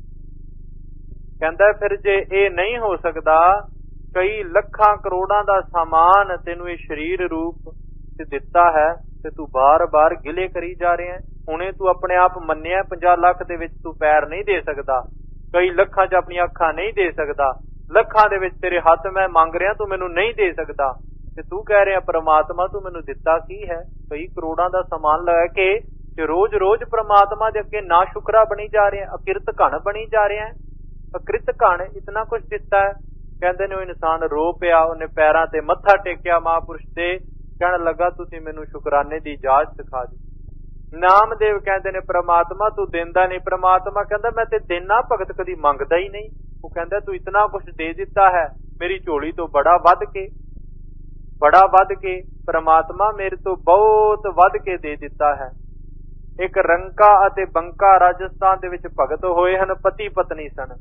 ਕਹਿੰਦਾ ਫਿਰ ਜੇ ਇਹ ਨਹੀਂ ਹੋ ਸਕਦਾ, ਕਈ ਲੱਖਾਂ ਕਰੋੜਾਂ ਦਾ ਸਾਮਾਨ ਤੈਨੂੰ ਇਹ ਸਰੀਰ ਰੂਪ ਚ ਦਿੱਤਾ ਹੈ ਤੇ ਤੂੰ ਬਾਰ-ਬਾਰ ਗਿਲੇ ਕਰੀ ਜਾ ਰਿਹਾ। ਹੁਣੇ ਤੂੰ ਆਪਣੇ ਆਪ ਮੰਨਿਆ ਪੰਜਾਹ ਲੱਖ ਦੇ ਵਿੱਚ ਤੂੰ ਪੈਰ ਨਹੀਂ ਦੇ ਸਕਦਾ, ਕਈ ਲੱਖਾਂ ਚ ਆਪਣੀਆਂ ਅੱਖਾਂ ਨਹੀਂ ਦੇ ਸਕਦਾ, ਲੱਖਾਂ ਦੇ ਵਿੱਚ ਤੇਰੇ ਹੱਥ ਮੈਂ ਮੰਗ ਰਿਹਾ, ਤੂੰ ਮੈਨੂੰ ਨਹੀਂ ਦੇ ਸਕਦਾ, ਤੇ ਤੂੰ ਕਹਿ ਰਿਹਾ ਪ੍ਰਮਾਤਮਾ ਤੂੰ ਮੈਨੂੰ ਦਿੱਤਾ ਕੀ ਹੈ? ਕਈ ਕਰੋੜਾਂ ਦਾ ਸਮਾਨ ਲੈ ਕੇ ਤੇ ਰੋਜ਼ ਰੋਜ਼ ਪ੍ਰਮਾਤਮਾ ਦੇ ਅੱਗੇ ਨਾ ਸ਼ੁਕਰਾ ਬਣੀ ਜਾ ਰਿਹਾ, ਅਕਿਰਤ ਘਣ ਬਣੀ ਜਾ ਰਿਹਾ। ਅਕਿਰਤ ਘਣ ਇਤਨਾ ਕੁਛ ਦਿੱਤਾ ਹੈ। ਕਹਿੰਦੇ ਨੇ ਉਹ ਇਨਸਾਨ ਰੋ ਪਿਆ, ਉਹਨੇ ਪੈਰਾਂ ਤੇ ਮੱਥਾ ਟੇਕਿਆ ਮਹਾਂਪੁਰਸ਼ ਦੇ, ਕਹਿਣ ਲੱਗਾ ਤੁਸੀਂ ਮੈਨੂੰ ਸ਼ੁਕਰਾਨੇ ਦੀ ਜਾਚ ਸਿਖਾ ਦਿੱਤੀ। ਨਾਮਦੇਵ ਕਹਿੰਦੇ ਨੇ ਪ੍ਰਮਾਤਮਾ ਤੂੰ ਦਿੰਦਾ ਨਹੀਂ। ਪ੍ਰਮਾਤਮਾ ਕਹਿੰਦਾ ਮੈਂ ਤੇ ਦੇਣਾ, ਭਗਤ ਕਦੀ ਮੰਗਦਾ ਹੀ ਨਹੀਂ। ਉਹ ਕਹਿੰਦਾ ਤੂੰ ਇਤਨਾ ਕੁਛ ਦੇ ਦਿੱਤਾ ਹੈ ਮੇਰੀ ਝੋਲੀ ਤੋਂ ਬੜਾ ਵੱਧ ਕੇ, ਬੜਾ ਵੱਧ ਕੇ ਪ੍ਰਮਾਤਮਾ ਮੇਰੇ ਤੋਂ ਬਹੁਤ ਵੱਧ ਕੇ ਦੇ ਦਿੱਤਾ ਹੈ। ਇੱਕ ਰੰਕਾ ਅਤੇ ਬੰਕਾ ਰਾਜਸਥਾਨ ਦੇ ਵਿੱਚ ਭਗਤ ਹੋਏ ਹਨ, ਪਤੀ ਪਤਨੀ ਸਨ,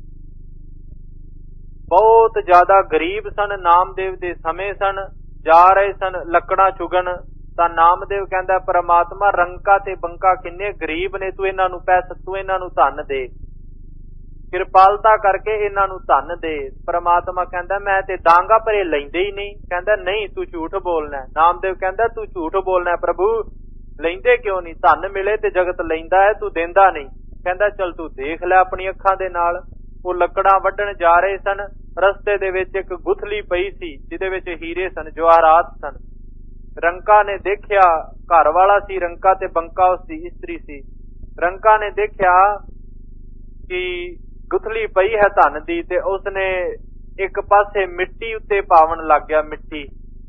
ਬਹੁਤ ਜ਼ਿਆਦਾ ਗਰੀਬ ਸਨ। ਨਾਮਦੇਵ ਦੇ ਸਮੇਂ ਸਨ, ਜਾ ਰਹੇ ਸਨ ਲੱਕੜਾਂ ਚੁਗਣ, ਤਾਂ ਨਾਮਦੇਵ ਕਹਿੰਦਾ ਪ੍ਰਮਾਤਮਾ ਰੰਕਾ ਤੇ ਬੰਕਾ ਕਿੰਨੇ ਗਰੀਬ ਨੇ, ਤੂੰ ਇਹਨਾਂ ਨੂੰ ਪੈਸਾ, ਤੂੰ ਇਹਨਾਂ ਨੂੰ ਧਨ ਦੇ, ਕਿਰਪਾਲਤਾ ਕਰਕੇ ਇਹਨਾਂ ਨੂੰ ਧਨ ਦੇ। ਪ੍ਰਮਾਤਮਾ ਕਹਿੰਦਾ ਮੈਂ ਤੇ ਦਾਂਗਾ, ਪਰ ਇਹ ਲੈਂਦੇ ਹੀ ਨਹੀਂ। ਕਹਿੰਦਾ ਨਹੀਂ ਤੂੰ ਝੂਠ ਬੋਲਣਾ। ਨਾਮਦੇਵ ਕਹਿੰਦਾ ਤੂੰ ਝੂਠ ਬੋਲਣਾ ਪ੍ਰਭੂ, ਲੈਂਦੇ ਕਿਉਂ ਨਹੀਂ? ਧਨ ਮਿਲੇ ਤੇ ਜਗਤ ਲੈਂਦਾ ਹੈ, ਤੂੰ ਦਿੰਦਾ ਨਹੀਂ। ਕਹਿੰਦਾ ਚਲ ਤੂੰ ਦੇਖ ਲੈ ਆਪਣੀ ਅੱਖਾਂ ਦੇ ਨਾਲ। ਉਹ ਲੱਕੜਾਂ ਵੱਢਣ ਜਾ ਰਹੇ ਸਨ, ਰਸਤੇ ਦੇ ਵਿੱਚ ਇੱਕ ਗੁਥਲੀ ਪਈ ਸੀ ਜਿਹਦੇ ਵਿੱਚ ਹੀਰੇ ਸਨ, ਜਵਾਹਰਾਤ ਸਨ। ਰੰਕਾ ਨੇ ਦੇਖਿਆ, ਘਰ ਵਾਲਾ ਸੀ ਰੰਕਾ ਤੇ ਬੰਕਾ ਉਸ ਦੀ ਇਸਤਰੀ ਸੀ। ਰੰਕਾ ਨੇ ਦੇਖਿਆ ਕਿ ਗੁਥਲੀ ਪਈ ਹੈ ਧਨ ਦੀ, ਤੇ ਉਸਨੇ ਇੱਕ ਪਾਸੇ ਮਿੱਟੀ ਉੱਤੇ ਪਾਵਣ ਲੱਗ ਗਿਆ, ਮਿੱਟੀ,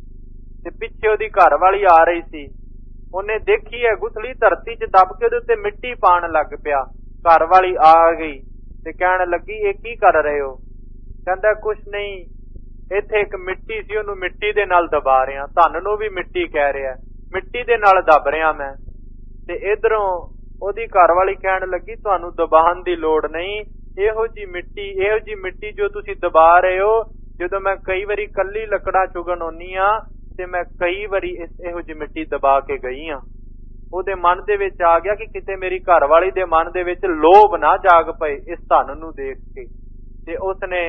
ਤੇ ਪਿੱਛੇ ਉਹਦੀ ਘਰ ਵਾਲੀ ਆ ਰਹੀ ਸੀ। ਉਹਨੇ ਦੇਖੀ ਹੈ ਗੁਥਲੀ, ਧਰਤੀ 'ਚ ਦੱਬ ਕੇ ਉਹਦੇ ਉੱਤੇ ਮਿੱਟੀ ਪਾਉਣ ਲੱਗ ਪਿਆ। ਘਰ ਵਾਲੀ ਆ ਗਈ ਤੇ ਕਹਿਣ ਲੱਗੀ ਇਹ ਕੀ ਕਰ ਰਹੇ ਹੋ? ਕਹਿੰਦਾ ਕੁਛ ਨਹੀਂ, ਇੱਥੇ ਇੱਕ ਮਿੱਟੀ ਸੀ, ਉਹਨੂੰ ਮਿੱਟੀ ਦੇ ਨਾਲ ਦਬਾ ਰਿਹਾ, ਧਨ ਨੂੰ ਵੀ ਮਿੱਟੀ ਕਹਿ ਰਿਹਾ, ਮਿੱਟੀ ਦੇ ਨਾਲ ਦਬ ਰਿਹਾ ਮੈਂ। ਤੇ ਇਧਰੋਂ ਉਹਦੀ ਘਰ ਵਾਲੀ ਕਹਿਣ ਲੱਗੀ ਤੁਹਾਨੂੰ ਦਬਾਉਣ ਦੀ ਲੋੜ ਨਹੀਂ, ਇਹੋ ਜੀ ਮਿੱਟੀ, ਇਹੋ ਜੀ ਮਿੱਟੀ ਜੋ ਤੁਸੀਂ ਦਬਾ ਰਹੇ ਹੋ, ਜਦੋਂ ਮੈਂ ਕਈ ਵਾਰੀ ਕੱਲੀ ਲੱਕੜਾਂ ਚੁਗਣ ਆਉਣੀ ਆ ਤੇ ਮੈਂ ਕਈ ਵਾਰੀ ਇਹੋ ਜੀ ਮਿੱਟੀ ਦਬਾ ਕੇ ਗਈ ਆ। ਉਹਦੇ ਮਨ ਦੇ ਵਿੱਚ ਆ ਗਿਆ ਕਿ ਕਿਤੇ ਮੇਰੀ ਘਰ ਵਾਲੀ ਦੇ ਮਨ ਦੇ ਵਿੱਚ ਲੋਭ ਨਾ ਜਾਗ ਪਏ ਇਸ ਧਨ ਨੂੰ ਦੇਖ ਕੇ। ਤੇ ਉਸਨੇ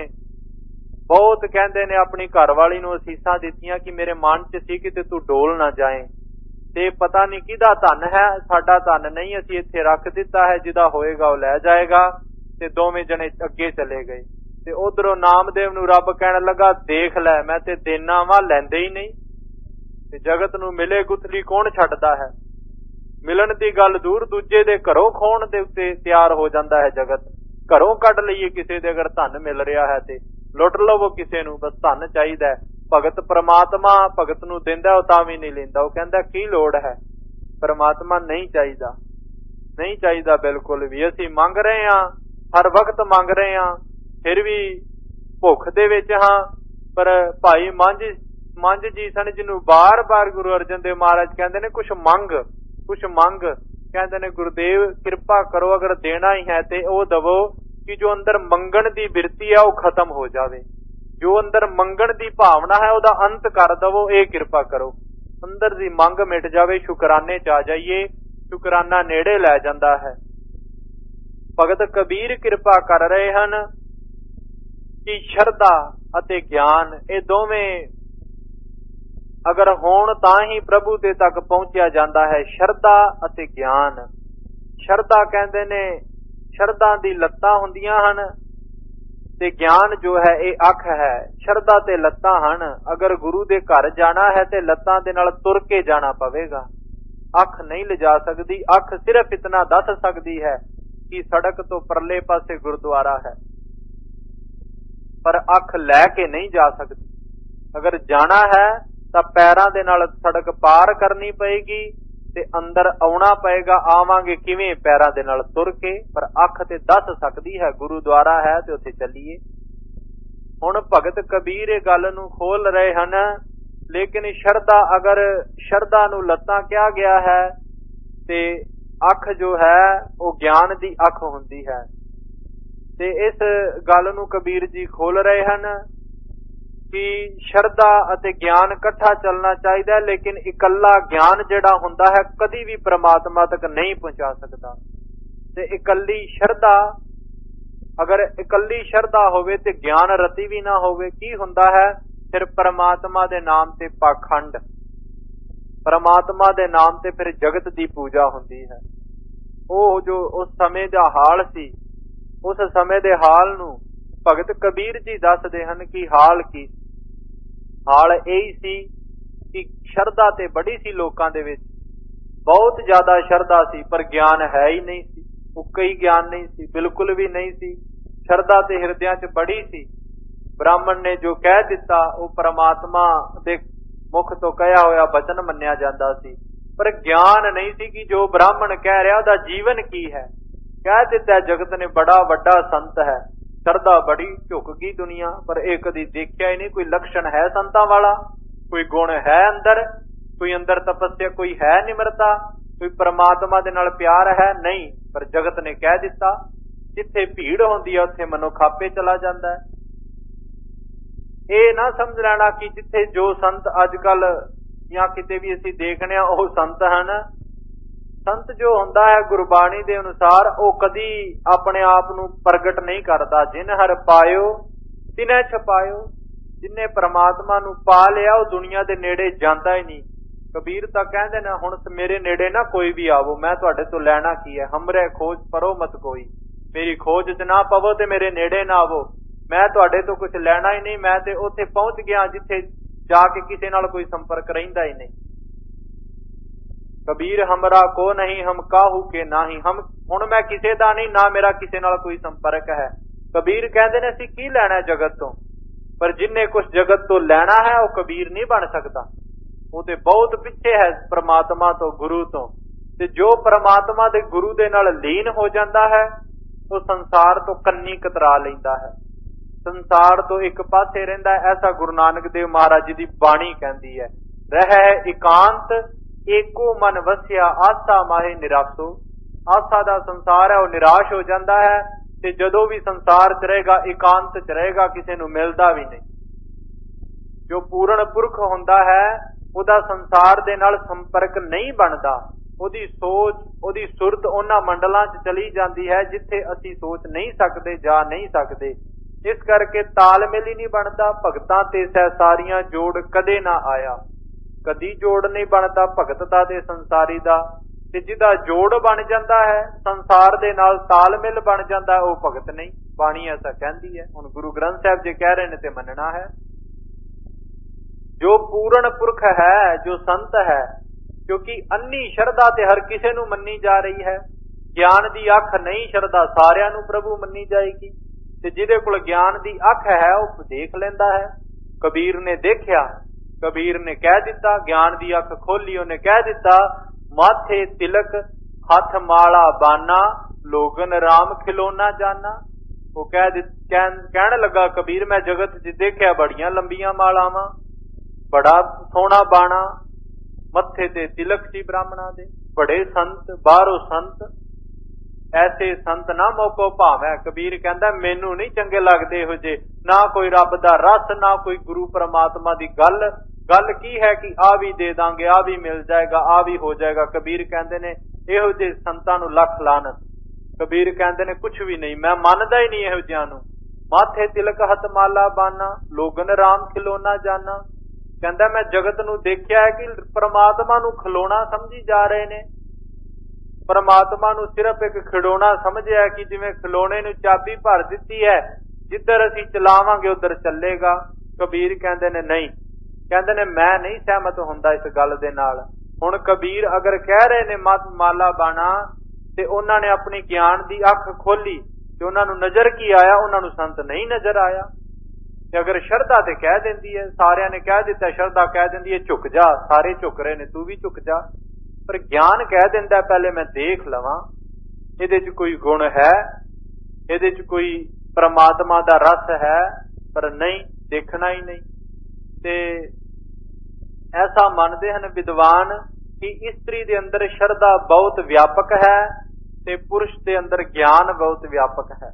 ਬਹੁਤ ਕਹਿੰਦੇ ਨੇ ਆਪਣੀ ਘਰ ਵਾਲੀ ਨੂੰ ਅਸੀਸਾਂ ਦਿੱਤੀਆਂ ਕਿ ਮੇਰੇ ਮਨ 'ਚ ਸੀ ਕਿਤੇ ਤੂੰ ਡੋਲ ਨਾ ਜਾਏ, ਤੇ ਪਤਾ ਨਹੀਂ ਕਿਹਦਾ ਧਨ ਹੈ, ਸਾਡਾ ਧਨ ਨਹੀਂ, ਅਸੀਂ ਇੱਥੇ ਰੱਖ ਦਿੱਤਾ ਹੈ, ਜਿਹਦਾ ਹੋਏਗਾ ਉਹ ਲੈ ਜਾਏਗਾ। ਤੇ ਦੋਵੇਂ ਜਣੇ ਅੱਗੇ ਚਲੇ ਗਏ। ਤੇ ਉਧਰੋਂ ਨਾਮਦੇਵ ਨੂੰ ਰੱਬ ਕਹਿਣ ਲੱਗਾ ਦੇਖ ਲੈ ਮੈਂ ਤੇ ਦੇਣਾ ਵਾ, ਲੈਂਦੇ ਹੀ ਨਹੀਂ। ਤੇ ਜਗਤ ਨੂੰ ਮਿਲੇ ਗੁਥਲੀ ਕੌਣ ਛੱਡਦਾ ਹੈ? ਮਿਲਣ ਦੀ ਗੱਲ ਦੂਰ, ਦੂਜੇ ਦੇ ਘਰੋਂ ਖੋਣ ਦੇ ਉੱਤੇ ਤਿਆਰ ਹੋ ਜਾਂਦਾ ਹੈ ਜਗਤ। ਘਰੋਂ ਕੱਢ ਲਈਏ ਕਿਸੇ ਦੇ ਅਗਰ ਧਨ ਮਿਲ ਰਿਹਾ ਹੈ ਤੇ ਲੁੱਟ ਲਵੋ ਕਿਸੇ ਨੂੰ, ਬਸ ਧਨ ਚਾਹੀਦਾ। ਭਗਤ ਪ੍ਰਮਾਤਮਾ ਭਗਤ ਨੂੰ ਦਿੰਦਾ, ਉਹ ਤਾਂ ਵੀ ਨਹੀਂ ਲੈਂਦਾ। ਉਹ ਕਹਿੰਦਾ ਕੀ ਲੋੜ ਹੈ? ਪ੍ਰਮਾਤਮਾ ਨਹੀਂ ਚਾਹੀਦਾ, ਨਹੀਂ ਚਾਹੀਦਾ ਬਿਲਕੁਲ ਵੀ। ਅਸੀਂ ਮੰਗ ਰਹੇ ਹਾਂ, ਹਰ ਵਕਤ ਮੰਗ ਰਹੇ ਹਾਂ, ਫਿਰ ਵੀ ਭੁੱਖ ਦੇ ਵਿੱਚ ਹਾਂ। ਪਰ ਭਾਈ ਮੰਝ ਮੰਝ ਜੀ ਸਨ ਜਿਹਨੂੰ ਬਾਰ ਬਾਰ ਗੁਰੂ ਅਰਜਨ ਦੇਵ ਮਹਾਰਾਜ ਕਹਿੰਦੇ ਨੇ ਕੁਛ ਮੰਗ, ਕੁਛ ਮੰਗ। ਕਹਿੰਦੇ ਨੇ ਗੁਰਦੇਵ ਕਿਰਪਾ ਕਰੋ, ਅਗਰ ਦੇਣਾ ਹੀ ਹੈ ਤੇ ਉਹ ਦਵੋ ਕਿ ਜੋ ਅੰਦਰ ਮੰਗਣ ਦੀ ਬਿਰਤੀ ਹੈ ਉਹ ਖਤਮ ਹੋ ਜਾਵੇ, ਜੋ ਅੰਦਰ ਮੰਗਣ ਦੀ ਭਾਵਨਾ ਹੈ ਉਹਦਾ ਅੰਤ ਕਰ ਦਵੋ, ਇਹ ਕਿਰਪਾ ਕਰੋ। ਅੰਦਰ ਦੀ ਮੰਗ ਮਿਟ ਜਾਵੇ, ਸ਼ੁਕਰਾਨੇ 'ਚ ਆ ਜਾਈਏ, ਸ਼ੁਕਰਾਨਾ ਨੇੜੇ ਲੈ ਜਾਂਦਾ ਹੈ। ਭਗਤ ਕਬੀਰ ਕਿਰਪਾ ਕਰ ਰਹੇ ਹਨ ਕਿ ਸ਼ਰਧਾ ਅਤੇ ਗਿਆਨ ਇਹ ਦੋਵੇਂ ਅਗਰ ਹੋਣ ਤਾਂ ਹੀ ਪ੍ਰਭੂ ਦੇ ਤੱਕ ਪਹੁੰਚਿਆ ਜਾਂਦਾ ਹੈ। ਸ਼ਰਧਾ ਅਤੇ ਗਿਆਨ। ਸ਼ਰਧਾ ਕਹਿੰਦੇ ਨੇ ਸ਼ਰਧਾ ਦੀ ਲੱਤਾਂ ਹੁੰਦੀਆਂ ਹਨ ਤੇ ਗਿਆਨ ਜੋ ਹੈ ਇਹ ਅੱਖ ਹੈ। ਸ਼ਰਧਾ ਤੇ ਲੱਤਾਂ ਹਨ। ਅਗਰ ਗੁਰੂ ਦੇ ਘਰ ਜਾਣਾ ਹੈ ਤੇ ਲੱਤਾਂ ਦੇ ਨਾਲ ਤੁਰ ਕੇ ਜਾਣਾ ਪਵੇਗਾ। ਅੱਖ ਨਹੀਂ ਲਿਜਾ ਸਕਦੀ। ਅੱਖ ਸਿਰਫ ਇਤਨਾ ਦੱਸ ਸਕਦੀ ਹੈ ਕਿ ਸੜਕ ਤੋਂ ਪਰਲੇ ਪਾਸੇ ਗੁਰਦੁਆਰਾ ਹੈ, ਪਰ ਅੱਖ ਲੈ ਕੇ ਨਹੀਂ ਜਾ ਸਕਦੀ। ਅਗਰ ਜਾਣਾ ਹੈ ਤਾਂ ਪੈਰਾਂ ਦੇ ਨਾਲ ਸੜਕ ਪਾਰ ਕਰਨੀ ਪਏਗੀ ਤੇ ਅੰਦਰ ਆਉਣਾ ਪਏਗਾ। ਆਵਾਂਗੇ ਕਿਵੇਂ? ਪੈਰਾਂ ਦੇ ਨਾਲ ਤੁਰ ਕੇ। ਪਰ ਅੱਖ ਤੇ ਦੱਸ ਸਕਦੀ ਹੈ ਗੁਰੂਦੁਆਰਾ ਹੈ ਤੇ ਉੱਥੇ ਚੱਲੀਏ। ਹੁਣ ਭਗਤ ਕਬੀਰ ਇਹ ਗੱਲ ਨੂੰ ਖੋਲ ਰਹੇ ਹਨ, ਲੇਕਿਨ ਸ਼ਰਧਾ, ਅਗਰ ਸ਼ਰਧਾ ਨੂੰ ਲੱਤਾਂ ਕਿਹਾ ਗਿਆ ਹੈ ਤੇ ਅੱਖ ਜੋ ਹੈ ਉਹ ਗਿਆਨ ਦੀ ਅੱਖ ਹੁੰਦੀ ਹੈ। ਤੇ ਇਸ ਗੱਲ ਨੂੰ ਕਬੀਰ ਜੀ ਖੋਲ ਰਹੇ ਹਨ ਕਿ ਸ਼ਰਧਾ ਅਤੇ ਗਿਆਨ ਇਕੱਠਾ ਚੱਲਣਾ ਚਾਹੀਦਾ, ਲੇਕਿਨ ਇਕੱਲਾ ਗਿਆਨ ਜਿਹੜਾ ਹੁੰਦਾ ਹੈ ਕਦੀ ਵੀ ਪ੍ਰਮਾਤਮਾ ਤੱਕ ਨਹੀਂ ਪਹੁੰਚਾ ਸਕਦਾ। ਤੇ ਇਕੱਲੀ ਸ਼ਰਧਾ, ਅਗਰ ਇਕੱਲੀ ਸ਼ਰਧਾ ਹੋਵੇ ਤੇ ਗਿਆਨ ਰਤੀ ਵੀ ਨਾ ਹੋਵੇ, ਕੀ ਹੁੰਦਾ ਹੈ? ਫਿਰ ਪ੍ਰਮਾਤਮਾ ਦੇ ਨਾਮ ਤੇ ਪਾਖੰਡ, ਪ੍ਰਮਾਤਮਾ ਦੇ ਨਾਮ ਤੇ ਫਿਰ ਜਗਤ ਦੀ ਪੂਜਾ ਹੁੰਦੀ ਹੈ। ਉਹ ਜੋ ਉਸ ਸਮੇਂ ਦਾ ਹਾਲ ਸੀ, ਉਸ ਸਮੇਂ ਦੇ ਹਾਲ ਨੂੰ ਭਗਤ ਕਬੀਰ ਜੀ ਦੱਸਦੇ ਹਨ ਕਿ ਹਾਲ ਕੀ ਹਾਲ ਇਹੀ ਸੀ ਕਿ ਸ਼ਰਧਾ ਤੇ ਬੜੀ ਸੀ ਲੋਕਾਂ ਦੇ ਵਿੱਚ, ਬਹੁਤ ਜ਼ਿਆਦਾ ਸ਼ਰਧਾ ਸੀ, ਪਰ ਗਿਆਨ ਹੈ ਹੀ ਨਹੀਂ ਸੀ। ਉੱਕਾ ਹੀ ਗਿਆਨ ਨਹੀਂ ਸੀ, ਬਿਲਕੁਲ ਵੀ ਨਹੀਂ ਸੀ। ਸ਼ਰਧਾ ਤੇ ਹਿਰਦਿਆਂ 'ਚ ਬੜੀ ਸੀ। ਬ੍ਰਾਹਮਣ ਨੇ ਜੋ ਕਹਿ ਦਿੱਤਾ ਉਹ ਪ੍ਰਮਾਤਮਾ ਦੇ ਮੁਖ ਤੋਂ ਕਹਿਆ ਹੋਇਆ ਬਚਨ ਮੰਨਿਆ ਜਾਂਦਾ ਸੀ, ਪਰ ਗਿਆਨ ਨਹੀਂ ਸੀ ਕਿ ਜੋ ਬ੍ਰਾਹਮਣ ਕਹਿ ਰਿਹਾ ਉਹਦਾ ਜੀਵਨ ਕੀ ਹੈ। ਕਹਿ ਦਿੱਤਾ ਜਗਤ ਨੇ ਬੜਾ ਵੱਡਾ ਸੰਤ ਹੈ, ਸ਼ਰਧਾ ਬੜੀ, ਝੁਕ ਗਈ ਦੁਨੀਆ, ਪਰ ਇਹ ਕਦੀ ਦੇਖਿਆ ਹੀ ਨਹੀਂ ਕੋਈ ਲੱਛਣ ਹੈ ਸੰਤਾਂ ਵਾਲਾ, ਕੋਈ ਗੁਣ ਹੈ ਅੰਦਰ, ਕੋਈ ਅੰਦਰ ਤਪੱਸਿਆ, ਕੋਈ ਹੈ ਨਿਮਰਤਾ, ਕੋਈ ਪ੍ਰਮਾਤਮਾ ਦੇ ਨਾਲ ਪਿਆਰ ਹੈ, ਨਹੀਂ। ਪਰ ਜਗਤ ਨੇ ਕਹਿ ਦਿੱਤਾ। ਜਿੱਥੇ ਭੀੜ ਹੁੰਦੀ ਹੈ ਉੱਥੇ ਮਨੁੱਖ ਆਪੇ ਚਲਾ ਜਾਂਦਾ ਹੈ। ਇਹ ਨਾ ਸਮਝ ਲੈਣਾ ਕਿ ਜਿੱਥੇ ਜੋ ਸੰਤ ਅੱਜ ਕੱਲ ਜਾਂ ਕਿਤੇ ਵੀ ਅਸੀਂ ਦੇਖਦੇ ਹਾਂ ਉਹ ਸੰਤ ਹਨ। ਸੰਤ ਜੋ ਹੁੰਦਾ ਹੈ ਗੁਰਬਾਣੀ ਦੇ ਅਨੁਸਾਰ ਉਹ ਕਦੀ ਆਪਣੇ ਆਪ ਨੂੰ ਪ੍ਰਗਟ ਨਹੀਂ ਕਰਦਾ। ਜਿਨ ਹਰ ਪਾਇਓ ਤਿਨੈ ਛਪਾਇਓ। ਜਿਨੇ ਪ੍ਰਮਾਤਮਾ ਨੂੰ ਪਾ ਲਿਆ ਉਹ ਦੁਨੀਆ ਦੇ ਨੇੜੇ ਜਾਂਦਾ ਹੀ ਨਹੀਂ। ਕਬੀਰ ਤਾਂ ਕਹਿੰਦੇ ਨੇ ਹੁਣ ਮੇਰੇ ਨੇੜੇ ਨਾ ਕੋਈ ਵੀ ਆਵੋ, ਮੈਂ ਤੁਹਾਡੇ ਤੋਂ ਲੈਣਾ ਕੀ ਹੈ। ਹਮਰੇ ਖੋਜ ਪਰੋ ਮਤ ਕੋਈ, ਮੇਰੀ ਖੋਜ 'ਚ ਨਾ ਪਵੋ ਤੇ ਮੇਰੇ ਨੇੜੇ ਨਾ ਆਵੋ, ਮੈਂ ਤੁਹਾਡੇ ਤੋਂ ਕੁਝ ਲੈਣਾ ਹੀ ਨਹੀਂ। ਮੈਂ ਤੇ ਉੱਥੇ ਪਹੁੰਚ ਗਿਆ ਜਿੱਥੇ ਜਾ ਕੇ ਕਿਸੇ ਨਾਲ ਕੋਈ ਸੰਪਰਕ ਰਹਿੰਦਾ ਹੀ ਨਹੀਂ। ਕਬੀਰ ਹਮਰਾ ਕੋ ਨਹੀਂ ਹਮ ਕਾਹੂ ਕੇ ਨਾਹੀ। ਹਮ ਹੁਣ ਮੈਂ ਕਿਸੇ ਦਾ ਨਹੀਂ, ਨਾ ਮੇਰਾ ਕਿਸੇ ਨਾਲ ਕੋਈ ਸੰਪਰਕ ਹੈ। ਕਬੀਰ ਕਹਿੰਦੇ ਨੇ ਅਸੀਂ ਕੀ ਲੈਣਾ ਜਗਤ ਤੋਂ, ਪਰ ਜਿੰਨੇ ਕੁਛ ਜਗਤ ਤੋਂ ਲੈਣਾ ਹੈ ਉਹ ਕਬੀਰ ਨਹੀਂ ਬਣ ਸਕਦਾ। ਉਹ ਤੇ ਬਹੁਤ ਪਿੱਛੇ ਹੈ ਪ੍ਰਮਾਤਮਾ ਤੋਂ, ਗੁਰੂ ਤੋਂ। ਤੇ ਜੋ ਪ੍ਰਮਾਤਮਾ ਦੇ ਗੁਰੂ ਦੇ ਨਾਲ ਲੀਨ ਹੋ ਜਾਂਦਾ ਹੈ ਉਹ ਸੰਸਾਰ ਤੋਂ ਕੰਨੀ ਕਤਰਾ ਲੈਂਦਾ ਹੈ, ਸੰਸਾਰ ਤੋਂ ਇੱਕ ਪਾਸੇ ਰਹਿੰਦਾ ਹੈ। ਐਸਾ ਗੁਰੂ ਨਾਨਕ ਦੇਵ ਮਹਾਰਾਜ ਜੀ ਦੀ ਬਾਣੀ ਕਹਿੰਦੀ ਹੈ, ਰਹਿ ਇਕਾਂਤ ਏਕੋ ਮਨ ਵਸਿਆ ਆਸਾ ਮਾਹੇ ਨਿਰਾਸੋ। ਆਸਾ ਦਾ ਸੰਸਾਰ ਹੈ ਉਹ ਨਿਰਾਸ਼ ਹੋ ਜਾਂਦਾ ਹੈ ਤੇ ਜਦੋਂ ਵੀ ਸੰਸਾਰ 'ਚ ਰਹੇਗਾ ਇਕਾਂਤ 'ਚ ਰਹੇਗਾ, ਕਿਸੇ ਨੂੰ ਮਿਲਦਾ ਵੀ ਨਹੀਂ। ਜੋ ਪੂਰਨ ਪੁਰਖ ਹੁੰਦਾ ਹੈ ਉਹਦਾ ਸੰਸਾਰ ਦੇ ਨਾਲ ਸੰਪਰਕ ਨਹੀਂ ਬਣਦਾ। ਉਹਦੀ ਸੋਚ, ਉਹਦੀ ਸੁਰਤ ਉਹਨਾਂ ਮੰਡਲਾਂ 'ਚ ਚਲੀ ਜਾਂਦੀ ਹੈ ਜਿੱਥੇ ਅਸੀਂ ਸੋਚ ਨਹੀਂ ਸਕਦੇ, ਜਾ ਨਹੀਂ ਸਕਦੇ। ਇਸ ਕਰਕੇ ਤਾਲਮੇਲ ਹੀ ਨਹੀਂ ਬਣਦਾ। ਭਗਤਾਂ ਤੇ ਸਹਿ ਸਾਰੀਆਂ ਜੋੜ ਕਦੇ ਨਾ ਆਇਆ, ਕਦੀ ਜੋੜ ਨਹੀਂ ਬਣਦਾ ਭਗਤ ਦਾ ਤੇ ਸੰਸਾਰੀ ਦਾ। ਤੇ ਜਿਹਦਾ ਜੋੜ ਬਣ ਜਾਂਦਾ ਹੈ ਸੰਸਾਰ ਦੇ ਨਾਲ, ਤਾਲਮੇਲ ਬਣ ਜਾਂਦਾ, ਉਹ ਭਗਤ ਨਹੀਂ। ਬਾਣੀ ਐਸਾ ਕਹਿੰਦੀ ਹੈ। ਹੁਣ ਗੁਰੂ ਗ੍ਰੰਥ ਸਾਹਿਬ ਜੀ ਕਹਿ ਰਹੇ ਨੇ ਤੇ ਮੰਨਣਾ ਹੈ। ਜੋ ਪੂਰਨ ਪੁਰਖ ਹੈ, ਜੋ ਸੰਤ ਹੈ, ਕਿਉਂਕਿ ਅੰਨੀ ਸ਼ਰਧਾ ਤੇ ਹਰ ਕਿਸੇ ਨੂੰ ਮੰਨੀ ਜਾ ਰਹੀ ਹੈ। ਗਿਆਨ ਦੀ ਅੱਖ ਨਹੀਂ, ਸ਼ਰਧਾ ਸਾਰਿਆਂ ਨੂੰ ਪ੍ਰਭੂ ਮੰਨੀ ਜਾਏਗੀ। ਤੇ ਜਿਹਦੇ ਕੋਲ ਗਿਆਨ ਦੀ ਅੱਖ ਹੈ ਉਹ ਦੇਖ ਲੈਂਦਾ ਹੈ। ਕਬੀਰ ਨੇ ਦੇਖਿਆ, ਕਬੀਰ ਨੇ ਕਹਿ ਦਿੱਤਾ, ਗਿਆਨ ਦੀ ਅੱਖ ਖੋਲੀ, ਉਹਨੇ ਕਹਿ ਦਿੱਤਾ, ਮਾਥੇ ਤਿਲਕ ਹੱਥ ਮਾਲਾ ਬਾਨਾ, ਲੋਗਨ ਰਾਮ ਖਿਲੋਨਾ ਜਾਨਾ। ਉਹ ਕਹਿ ਕਹਿਣ ਲੱਗਾ ਕਬੀਰ, ਮੈਂ ਜਗਤ 'ਚ ਦੇਖਿਆ ਬੜੀਆਂ ਲੰਬੀਆਂ ਮਾਲਾਵਾਂ, ਬੜਾ ਸੋਹਣਾ ਬਾਣਾ, ਮੱਥੇ ਤੇ ਤਿਲਕ ਸੀ ਬ੍ਰਾਹਮਣਾਂ ਦੇ, ਬੜੇ ਸੰਤ, ਬਾਹਰੋਂ ਸੰਤ, ਐਸੇ ਸੰਤ ਨਾ ਮੋਕੋ ਭਾਵੇਂ। ਕਬੀਰ ਕਹਿੰਦਾ ਮੈਨੂੰ ਨਹੀਂ ਚੰਗੇ ਲੱਗਦੇ ਇਹੋ ਜਿਹੇ, ਨਾ ਕੋਈ ਰੱਬ ਦਾ ਰਸ, ਨਾ ਕੋਈ ਗੁਰੂ ਪਰਮਾਤਮਾ ਦੀ ਗੱਲ। ਗੱਲ ਕੀ ਹੈ ਕਿ ਆ ਵੀ ਦੇ ਦਾਂਗੇ, ਆ ਵੀ ਮਿਲ ਜਾਏਗਾ, ਆ ਵੀ ਹੋ ਜਾਏਗਾ। ਕਬੀਰ ਕਹਿੰਦੇ ਨੇ ਇਹੋ ਜਿਹੇ ਸੰਤਾਂ ਨੂੰ ਲੱਖ ਲਾਨਤ। ਕਬੀਰ ਕਹਿੰਦੇ ਨੇ ਕੁਛ ਵੀ ਨਹੀਂ, ਮੈਂ ਮੰਨਦਾ ਹੀ ਨਹੀਂ ਇਹੋ ਜਿਹਿਆਂ ਨੂੰ। माथे तिलक हथ माला बाना, लोगन राम खिलौना जाना। कहता मैं जगत नूं देखिया है कि परमात्मा नूं खिलौना समझी जा रहे ने, परमात्मा नूं सिर्फ एक खिडौना समझिया कि जिवें खिलौने नूं चाबी भर दित्ती है, जिधर असीं चलावांगे उधर चलेगा। कबीर कहंदे ने नहीं, कहंदे ने मैं नहीं सहमत हुंदा इस गल दे नाल। हुण कबीर अगर कह रहे ने मत माला बाना, ते उन्हां ने अपनी ज्ञान दी अख खोली ते उन्हां नूं नजर की आया, उन्हां नूं संत नहीं नजर आया। ते अगर शरधा ते कह दिंदी है, सारियां ने कह दिता, शरधा कह दिंदी है झुक जा, सारे झुक रहे ने तू भी झुक जा, पर ज्ञान कह दिंदा पहले मैं देख लवां इहदे च कोई गुण है, इहदे च कोई परमात्मा दा रस है, पर नहीं, देखना ही नहीं। ते ऐसा मानते हैं विद्वान कि स्त्री दे अंदर शरधा बहुत व्यापक है ते पुरुष दे अंदर ज्ञान बहुत व्यापक है।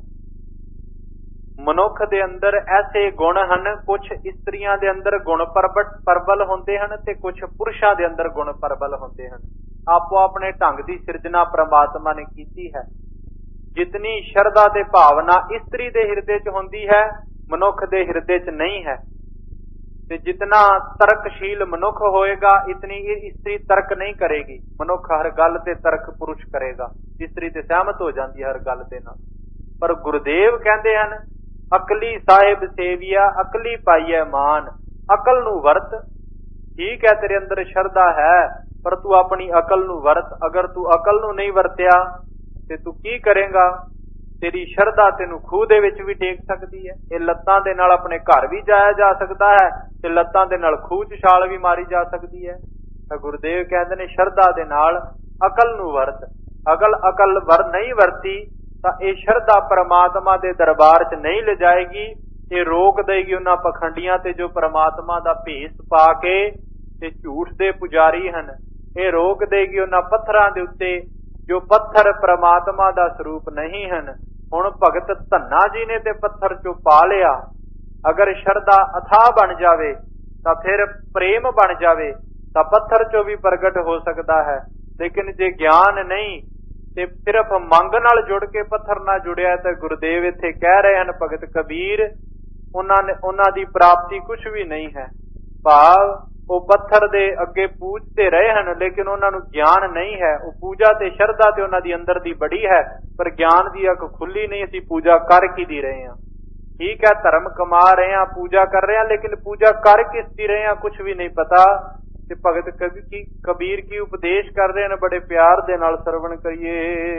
मनुख दे अंदर ऐसे गुण हैं, कुछ स्त्रियां दे अंदर गुण प्रबल होंदे हैं ते कुछ पुरुषां दे अंदर गुण प्रबल होंदे हैं। आपो अपने ढंग दी सिरजना परमात्मा ने कीती है। जितनी शरधा ते भावना स्त्री दे हिरदे च होंदी है, मनुख दे हिरदे च नहीं है। ते जितना तर्कशील मनुख होएगा, इतनी स्त्री तर्क नहीं करेगी। मनुख हर गल ते तर्क पुरुष करेगा, स्त्री ते सहमत हो जाती है हर गल दे नाल। पर गुरुदेव कहते हैं अकली साहिब सेविया, अकली पाईए मान। अकल नूं वरत, ठीक है तेरे अंदर शरधा है, पर तू अपनी अकल नूं वरत। अगर तू अकल नूं नहीं वरत्या ते तू की करेगा? तेरी शरधा तेनू खूह दे विच भी टेक सकती है। ये लत्तां दे नाल अपने घर भी जाया जा सकता है ते लत्तां दे नाल खूह च छाल भी मारी जा सकती है। तो गुरुदेव कहते ने शरधा दे नाल अकल नूं वरत। अगल अकल वर नहीं वरती तां ये शरधा परमात्मा दे दरबार च नहीं ले जाएगी। ये रोक देगी उन्हां पखंडियां ते जो परमात्मा दा भेस पा के ते झूठ दे पुजारी हन। ये रोक देगी उन्हां पत्थरां दे उत्ते जो पत्थर परमात्मा दा स्वरूप नहीं हन। हुण भगत धन्ना जी ने ते पत्थर चो पा लिया। अगर शरधा अथाह बन जावे तां फिर प्रेम बन जावे तां पत्थर चो भी प्रगट हो सकता है। लेकिन जे ज्ञान नहीं ते सिर्फ मंग नाल जुड़ के पत्थर ना जुड़िया तो गुरुदेव इत्थे कह रहे हैं भगत कबीर उन्हां ने उन्हां दी प्राप्ति कुछ भी नहीं है। भाव वो पत्थर दे अगे पूजते रहे हैं लेकिन उन्हां नूं ज्ञान नहीं है। वो पूजा ते शरधा ते उन्हां दी अंदर दी बड़ी है पर ज्ञान दी अख खुली नहीं। असीं पूजा कर की दी रहे हैं, ठीक है धर्म कमा रहे हैं, पूजा कर रहे हैं, लेकिन पूजा कर किस दी रहे हैं कुछ भी नहीं पता। ते भगत कबीर की उपदेश कर रहे हैं, बड़े प्यार दे नाल सरवण करिए।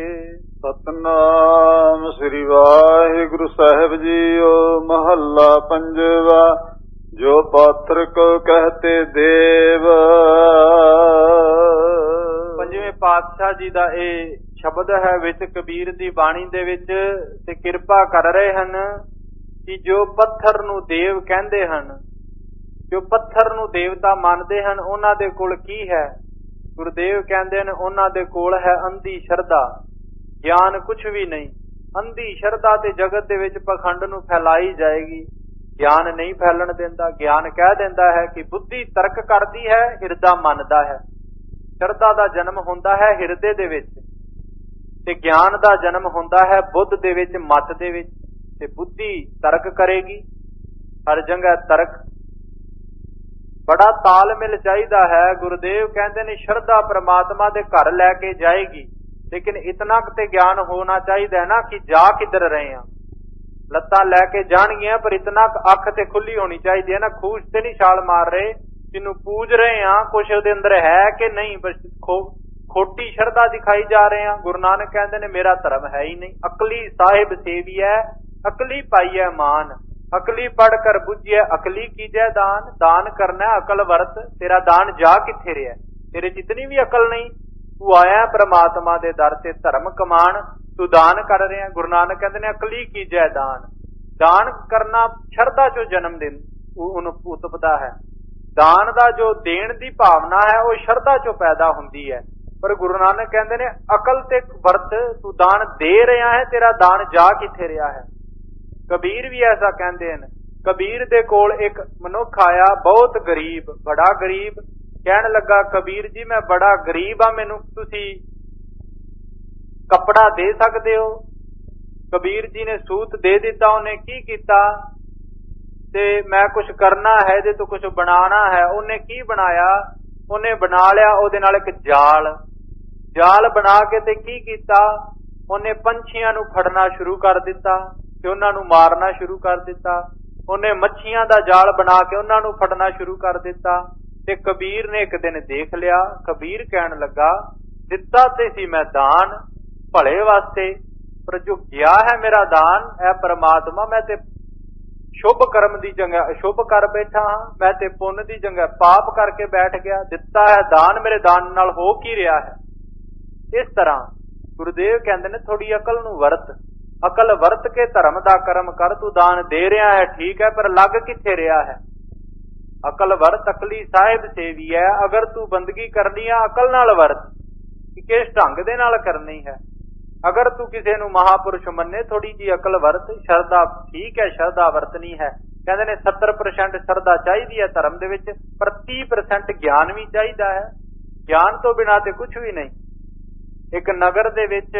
सतनाम श्री वाहिगुरु साहिब जीओ। महला पंजवा। जो पात्र को कहते देव। पंजवें पातशाह जी दा ए शब्द है विच कबीर दी बाणी दे विच ते किरपा कर रहे हन कि जो पत्थर नूं देव कहंदे हन, जो पत्थर नूं देवता मानदे हन, उन्हां दे कोल की है? गुरुदेव कहंदे हन उन्हां दे कोल है अंधी शरधा, ज्ञान कुछ भी नहीं। अंधी शरधा ते जगत दे विच पखंड नूं फैलाई जाएगी, ज्ञान नहीं फैलन देंदा। ज्ञान कह देंदा है कि बुद्धि तर्क करदी है, हिरदा मनदा है। शरधा दा जन्म हुंदा है हिरदे दे विच ते ज्ञान दा जन्म हुंदा है बुद्ध दे विच, मत दे विच। ते बुद्धि तर्क करेगी, हर जगह तर्क। बड़ा तालमेल चाहिदा है। गुरुदेव कहंदे ने शरधा परमात्मा दे घर लैके जाएगी, लेकिन इतना ते ज्ञान होना चाहिए ना कि जा किधर रहे हैं। लत्तां लैके जाणगियां पर इतना अख ते खुली होनी चाहिए है ना, खूह ते नहीं छाल मार रहे, जिन्नू पूज रहे हैं कुछ उहदे अंदर है कि नहीं, बस खो खोटी शरधा दिखाई जा रहे हैं। गुरु नानक कहंदे ने मेरा धर्म है ही नहीं। अकली साहिब सेविया, अकली पाईए मान। अकली पढ़ कर बुझिए, अकली कीजै दान। दान करना अकल वरत, तेरा दान जा किथे रहा? तेरे जितनी भी अकल नहीं, तू आया परमात्मा दे दर ते धर्म कमान, तू दान कर रहे हैं। गुरु नानक कहते ने अकली कीजै दान। दान करना शरधा चो जन्म दिन उत्पदा है। दान दा जो देण दी भावना है वो शरधा चो पैदा हुंदी है। पर गुरु नानक कहते ने अकल ते वरत, तू दान दे रहा है, तेरा दान जा किथे रहा है? कबीर भी ऐसा कहते हैं। कबीर दे कोल एक मनुख आया बहुत गरीब, बड़ा गरीब। कहन लगा कबीर जी मैं बड़ा गरीब हाँ, मैनू तुसी कपड़ा दे सकते हो? कबीर जी ने सूत दे दिता, उन्हें की कीता ते मैं कुछ करना है, इहदे तो कुछ बनाना है। उन्हें की बनाया, उन्हें बना लिया ਉਹਦੇ ਨਾਲ एक जाल जाल बना के ते की कीता, ਉਹਨੇ ਪੰਛੀਆਂ ਨੂੰ ਫੜਨਾ ਸ਼ੁਰੂ ਕਰ ਦਿੱਤਾ ਤੇ ਉਹਨਾਂ ਨੂੰ ਮਾਰਨਾ ਸ਼ੁਰੂ ਕਰ ਦਿੱਤਾ। ਉਹਨੇ ਮੱਛੀਆਂ ਦਾ ਜਾਲ ਬਣਾ ਕੇ ਉਹਨਾਂ ਨੂੰ ਫੜਨਾ ਸ਼ੁਰੂ ਕਰ ਦਿੱਤਾ। ਤੇ ਕਬੀਰ ਨੇ ਇੱਕ ਦਿਨ ਦੇਖ ਲਿਆ। ਕਬੀਰ ਕਹਿਣ ਲੱਗਾ, ਦਿੱਤਾ ਤੇ ਸੀ ਮੈਂ ਦਾਨ ਭਲੇ ਵਾਸਤੇ, ਪਰ ਜੋ ਗਿਆ ਹੈ ਮੇਰਾ ਦਾਨ, ਇਹ परमात्मा मैं ते शुभ कर्म की जगह अशुभ कर बैठा हाँ, मैं ते पुण्य की जगह पाप करके बैठ गया। दिता है दान, मेरे दान नाल हो की रहा है। इस तरह गुरुदेव कहते ने थोड़ी अकल नूं वरत, अकल वरत के धर्म दा कर्म कर। तू दान दे रहा है ठीक है, पर लग किथे रहा है? अकल वरत, अकली साहिब सेवी है। अगर तू बंदगी करनी है अकल नाल वरत, कि किस ढंग दे नाल करनी है। अगर तू किसी नूं महापुरुष मन्ने, थोड़ी जी अकल वरत। शरदा ठीक है, शरदा वरतनी है। कहते ने सत्तर परसेंट शरदा चाहिए है धर्म दे विच, पर तीह परसेंट ज्ञान भी चाहिए है। ज्ञान तो बिना ते कुछ भी नहीं। एक नगर दे विच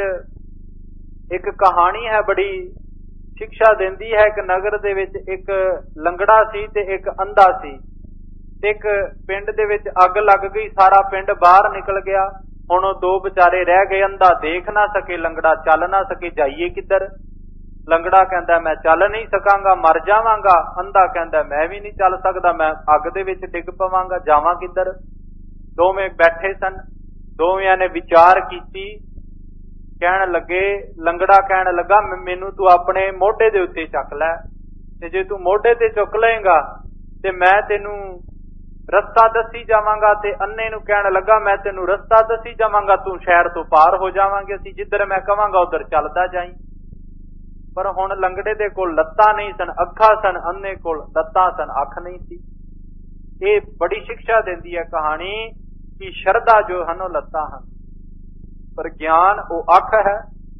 एक कहानी है, बड़ी शिक्षा देंदी है। एक नगर दे विच एक लंगड़ा सी ते एक अंधा सी। एक पिंड दे विच अग लग गई, सारा पिंड बाहर निकल गया। हुण दो बेचारे रह गए, अंधा देख ना सके, लंगड़ा चल ना सके, जाइए किधर? लंगड़ा कहंदा मैं चल नहीं सकांगा, मर जावांगा। अंधा कहंदा मैं भी नहीं चल सकदा, मैं अग दे विच डिग पवांगा, जावां किधर? दोवें बैठे सन, दोवें ने विचार कीती। कहण लगे, लंगड़ा कहण लगा, मैनू तू अपने मोढे दे उत्ते चक लै, ते जे तू मोढे ते चुक लेगा ते मैं तेनू रस्ता दसी जावांगा। ते अन्ने नू कहण लगा, मैं तेनू रस्ता दसी जावांगा, तू शहर तो पार हो जावांगे, असीं जिधर मैं कहांगा उधर चलदा जाई। पर हुण लंगड़े दे कोल लत्तां नहीं सन, अखां सन, अन्ने कोल लत्तां सन, अख नहीं सी। ये बड़ी शिक्षा देंदी है कहानी कि शरदा जो हन वो लत्तां हन, पर ज्ञान वो अख है।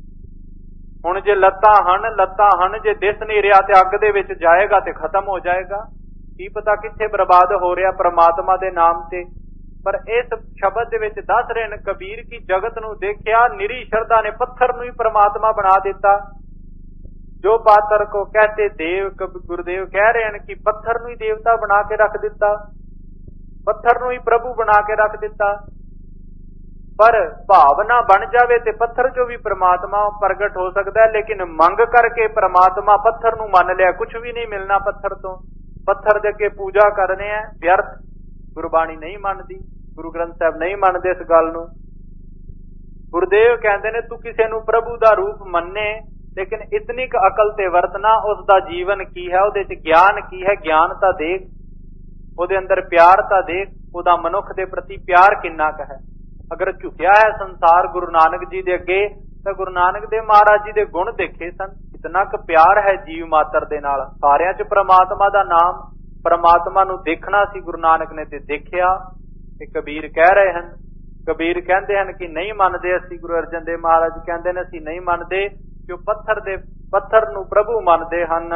हुण जे लत्तां हन, लत्तां हन, जे दिस नहीं रहा ते अग दे विच जाएगा ते खत्म हो जाएगा। की पता किथे बर्बाद हो रहा परमात्मा दे नाम ते। पर इस शब्द दे विच दस रहे ने कबीर की जगत नूं देखिया, निरी शरदा ने पत्थर नूं ही परमात्मा बना दिता। जो पात्र को कहते देव, गुरुदेव कह रहे हैं कि पत्थर नूं ही देवता बना के रख दिता, पत्थर नूं ही प्रभु बना के रख दिता। पर भावना बन जावे ते पत्थर चो भी परमात्मा प्रगट हो सकता है। लेकिन मंग करके परमात्मा पत्थर नूं मान लिया, कुछ भी नहीं मिलना पत्थर तो। पत्थर दे अगे पूजा करने है व्यर्थ। गुरबाणी नहीं मानती, गुरु ग्रंथ साहब नहीं मानते इस गल नूं। गुरुदेव कहते ने तू किसी नूं प्रभु दा रूप मन्ने, लेकिन इतनी क अकल ते वरतना, उसका जीवन की है, उहदे च ज्ञान की है, ज्ञान तां देख, उहदे अंदर प्यार तां देख, उहदा मनुख दे प्रति प्यार किन्ना क है। अगर झुकिया है संसार गुरु नानक जी दे अगे, तो गुरु नानक देव महाराज जी दे गुण देखे सन। इतना क प्यार है जीव मात्र दे नाल, सारियां च परमात्मा दा नाम, परमात्मा नूं देखना सी गुरु नानक ने ते देखिया। ते कबीर कह रहे हैं, कबीर कहते हैं कि नहीं मानते असीं। गुरु अर्जन देव महाराज कहते हैं असीं नहीं मानते, क्यों पत्थर दे पत्थर नूं प्रभु मानते हन।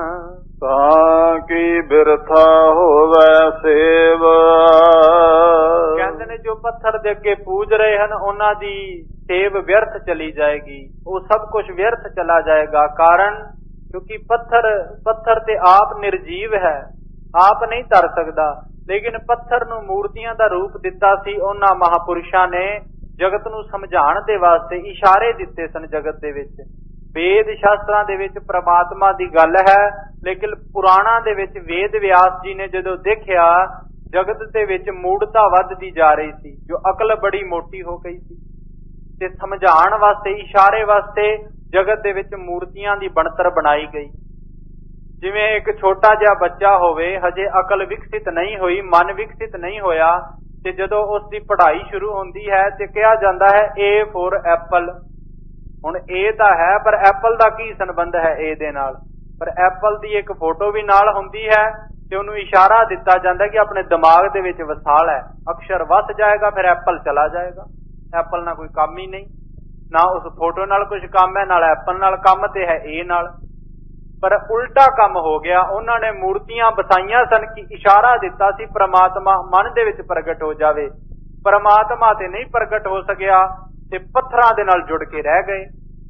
ताकि बिरथा होवे सेवा, कहते ने जो पत्थर दे अगे पूज रहे हैं उन्हां दी सेव व्यर्थ चली जाएगी, वो सब कुछ व्यर्थ चला जाएगा। कारण क्योंकि पत्थर पत्थर ते आप निर्जीव है, आप नहीं तर सकदा। लेकिन पत्थर नूं मूर्तियां दा रूप दिता सी उन्हां महापुरुषां ने जगत नूं समझाण दे वास्ते, इशारे दिते सन जगत दे विच। वेद शास्त्रां दे विच परमात्मा दी गल है, लेकिन पुराणां दे विच वेद व्यास जी ने जदों देखिया जगत दे विच मूढ़ता वधदी जा रही सी, जो अकल बड़ी मोटी हो गई सी, ते समझाण वास्ते, इशारे वास्ते जगत दे विच मूर्तियां दी बनतर बनाई गई। जिवें एक छोटा जिहा बच्चा होवे, हजे अकल विकसित नहीं हुई, मन विकसित नहीं होया, ते जदों उसकी पढ़ाई शुरू होंदी है ते कहा जाता है ए फॉर एप्पल। हुण ए तां है, पर एप्पल दा की संबंध है ए दे नाल? पर एप्पल दी एक फोटो भी नाल हुंदी है ते उहनूं इशारा दिता जाता है कि अपने दिमाग दे विच वसा लै, अक्षर वस जाएगा फिर एप्पल चला जाएगा। एप्पल ना कोई काम ही नहीं, ना उस फोटो नाल कुछ काम है, नाल एप्पल नाल काम ते है ए नाल। पर उल्टा काम हो गया, उन्होंने मूर्तियां बसाइया सन कि इशारा दिता सी परमात्मा मन दे विच प्रगट हो जावे। परमात्मा ते नहीं प्रगट हो सकिया ते पत्थरां दे नाल जुड़ के रह गए।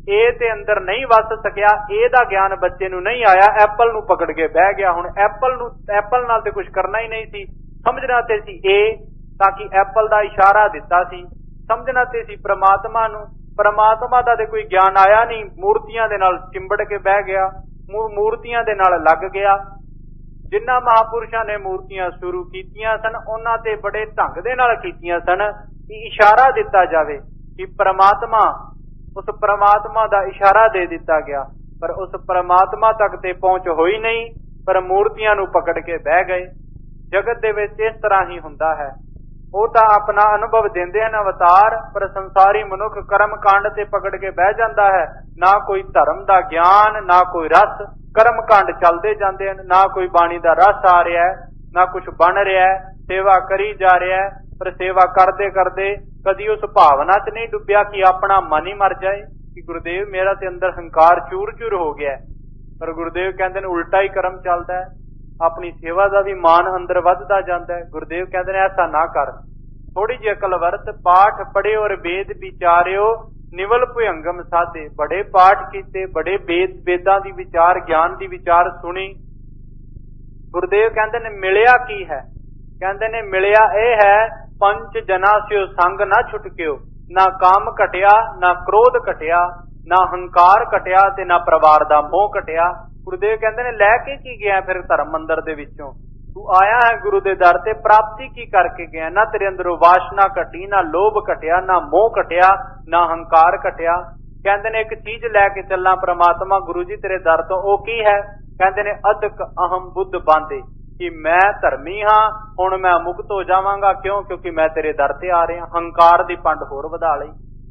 ए ते अंदर नहीं वस सकिया, ए दा ज्ञान बच्चे नूं नहीं आया, एप्पल नूं पकड़ के बह गया। हुण एप्पल नूं एप्पल नाल ते कुछ करना ही नहीं सी, समझना ते सी ए, ताकि एप्पल दा इशारा दिता सी, समझना ते सी परमात्मा नूं। परमात्मा दा ते कोई ज्ञान आया नहीं, मूर्तियां दे नाल चिंबड़ के बह गया, मूर्तियां दे नाल लग गया। जिन्हां महापुरुषां ने मूर्तियां शुरू कीतियां सन, उन्हां ते बड़े ढंग दे नाल कीतियां सन कि इशारा दिता जावे कि परमात्मा, उस परमात्मा दा इशारा दे दिता गया, पर उस परमात्मा तक ते पहुंच होई नहीं, पर मूर्तियां नूं पकड़ के बह गए। जगत दे विच इस तरह ही हुंदा है। ਉਹ ਤਾਂ अपना अनुभव देंदे हैं अवतार, पर संसारी मनुख कर्म कांड ते पकड़ के बह जाता है। ना कोई धर्म का ज्ञान, ना कोई रस, कर्म कांड चलते जाते हैं, ना कोई बाणी का रस आ रहा है, ना कुछ बन रहा है, सेवा करी जा रहा है, पर सेवा करते करते कदी उस भावना च नहीं डुबिया कि अपना मन ही मर जाए कि गुरुदेव मेरा ते अंदर हंकार चूर चूर हो गया। पर गुरुदेव कहते हैं उल्टा ही कर्म चलता है, अपनी सेवा का भी मान अंदर वधदा जाता है। गुरुदेव कहते हैं ऐसा ना कर, थोड़ी जी अकल वरत, पाठ पढ़े और वेद विचारियो, निवल भुयंगम साधे। बड़े पाठ कीते, बड़े वेद वेदां दी विचार, ज्ञान दी विचार सुनी। गुरुदेव कहते ने मिलिया की है? कहते ने मिलिया ए है, पंच जना स्यो संग ना छुटकियो। ना काम घटिया, ना क्रोध घटिया, ना हंकार घटिया, ते ना परिवार दा मोह घटिया। गुरुदेव कहते ने लैके की गया फिर धर्म मंदिर दे विचों? तू आया है गुरु दे दर ते, प्राप्ति की करके गया? ना तेरे अंदरों वासना घटी, ना लोभ घटिया, ना मोह घटिया, ना हंकार घटिया। कहते ने एक चीज लैके चलना परमात्मा गुरु जी तेरे दर तो, ओ की है? कहते ने अदक अहम बुद्ध बांधे, कि मैं धर्मी हाँ, हुण मैं मुक्त हो जावांगा। क्यों? क्योंकि मैं तेरे दर ते आ रहा। हंकार दी पंड होर वधा लई।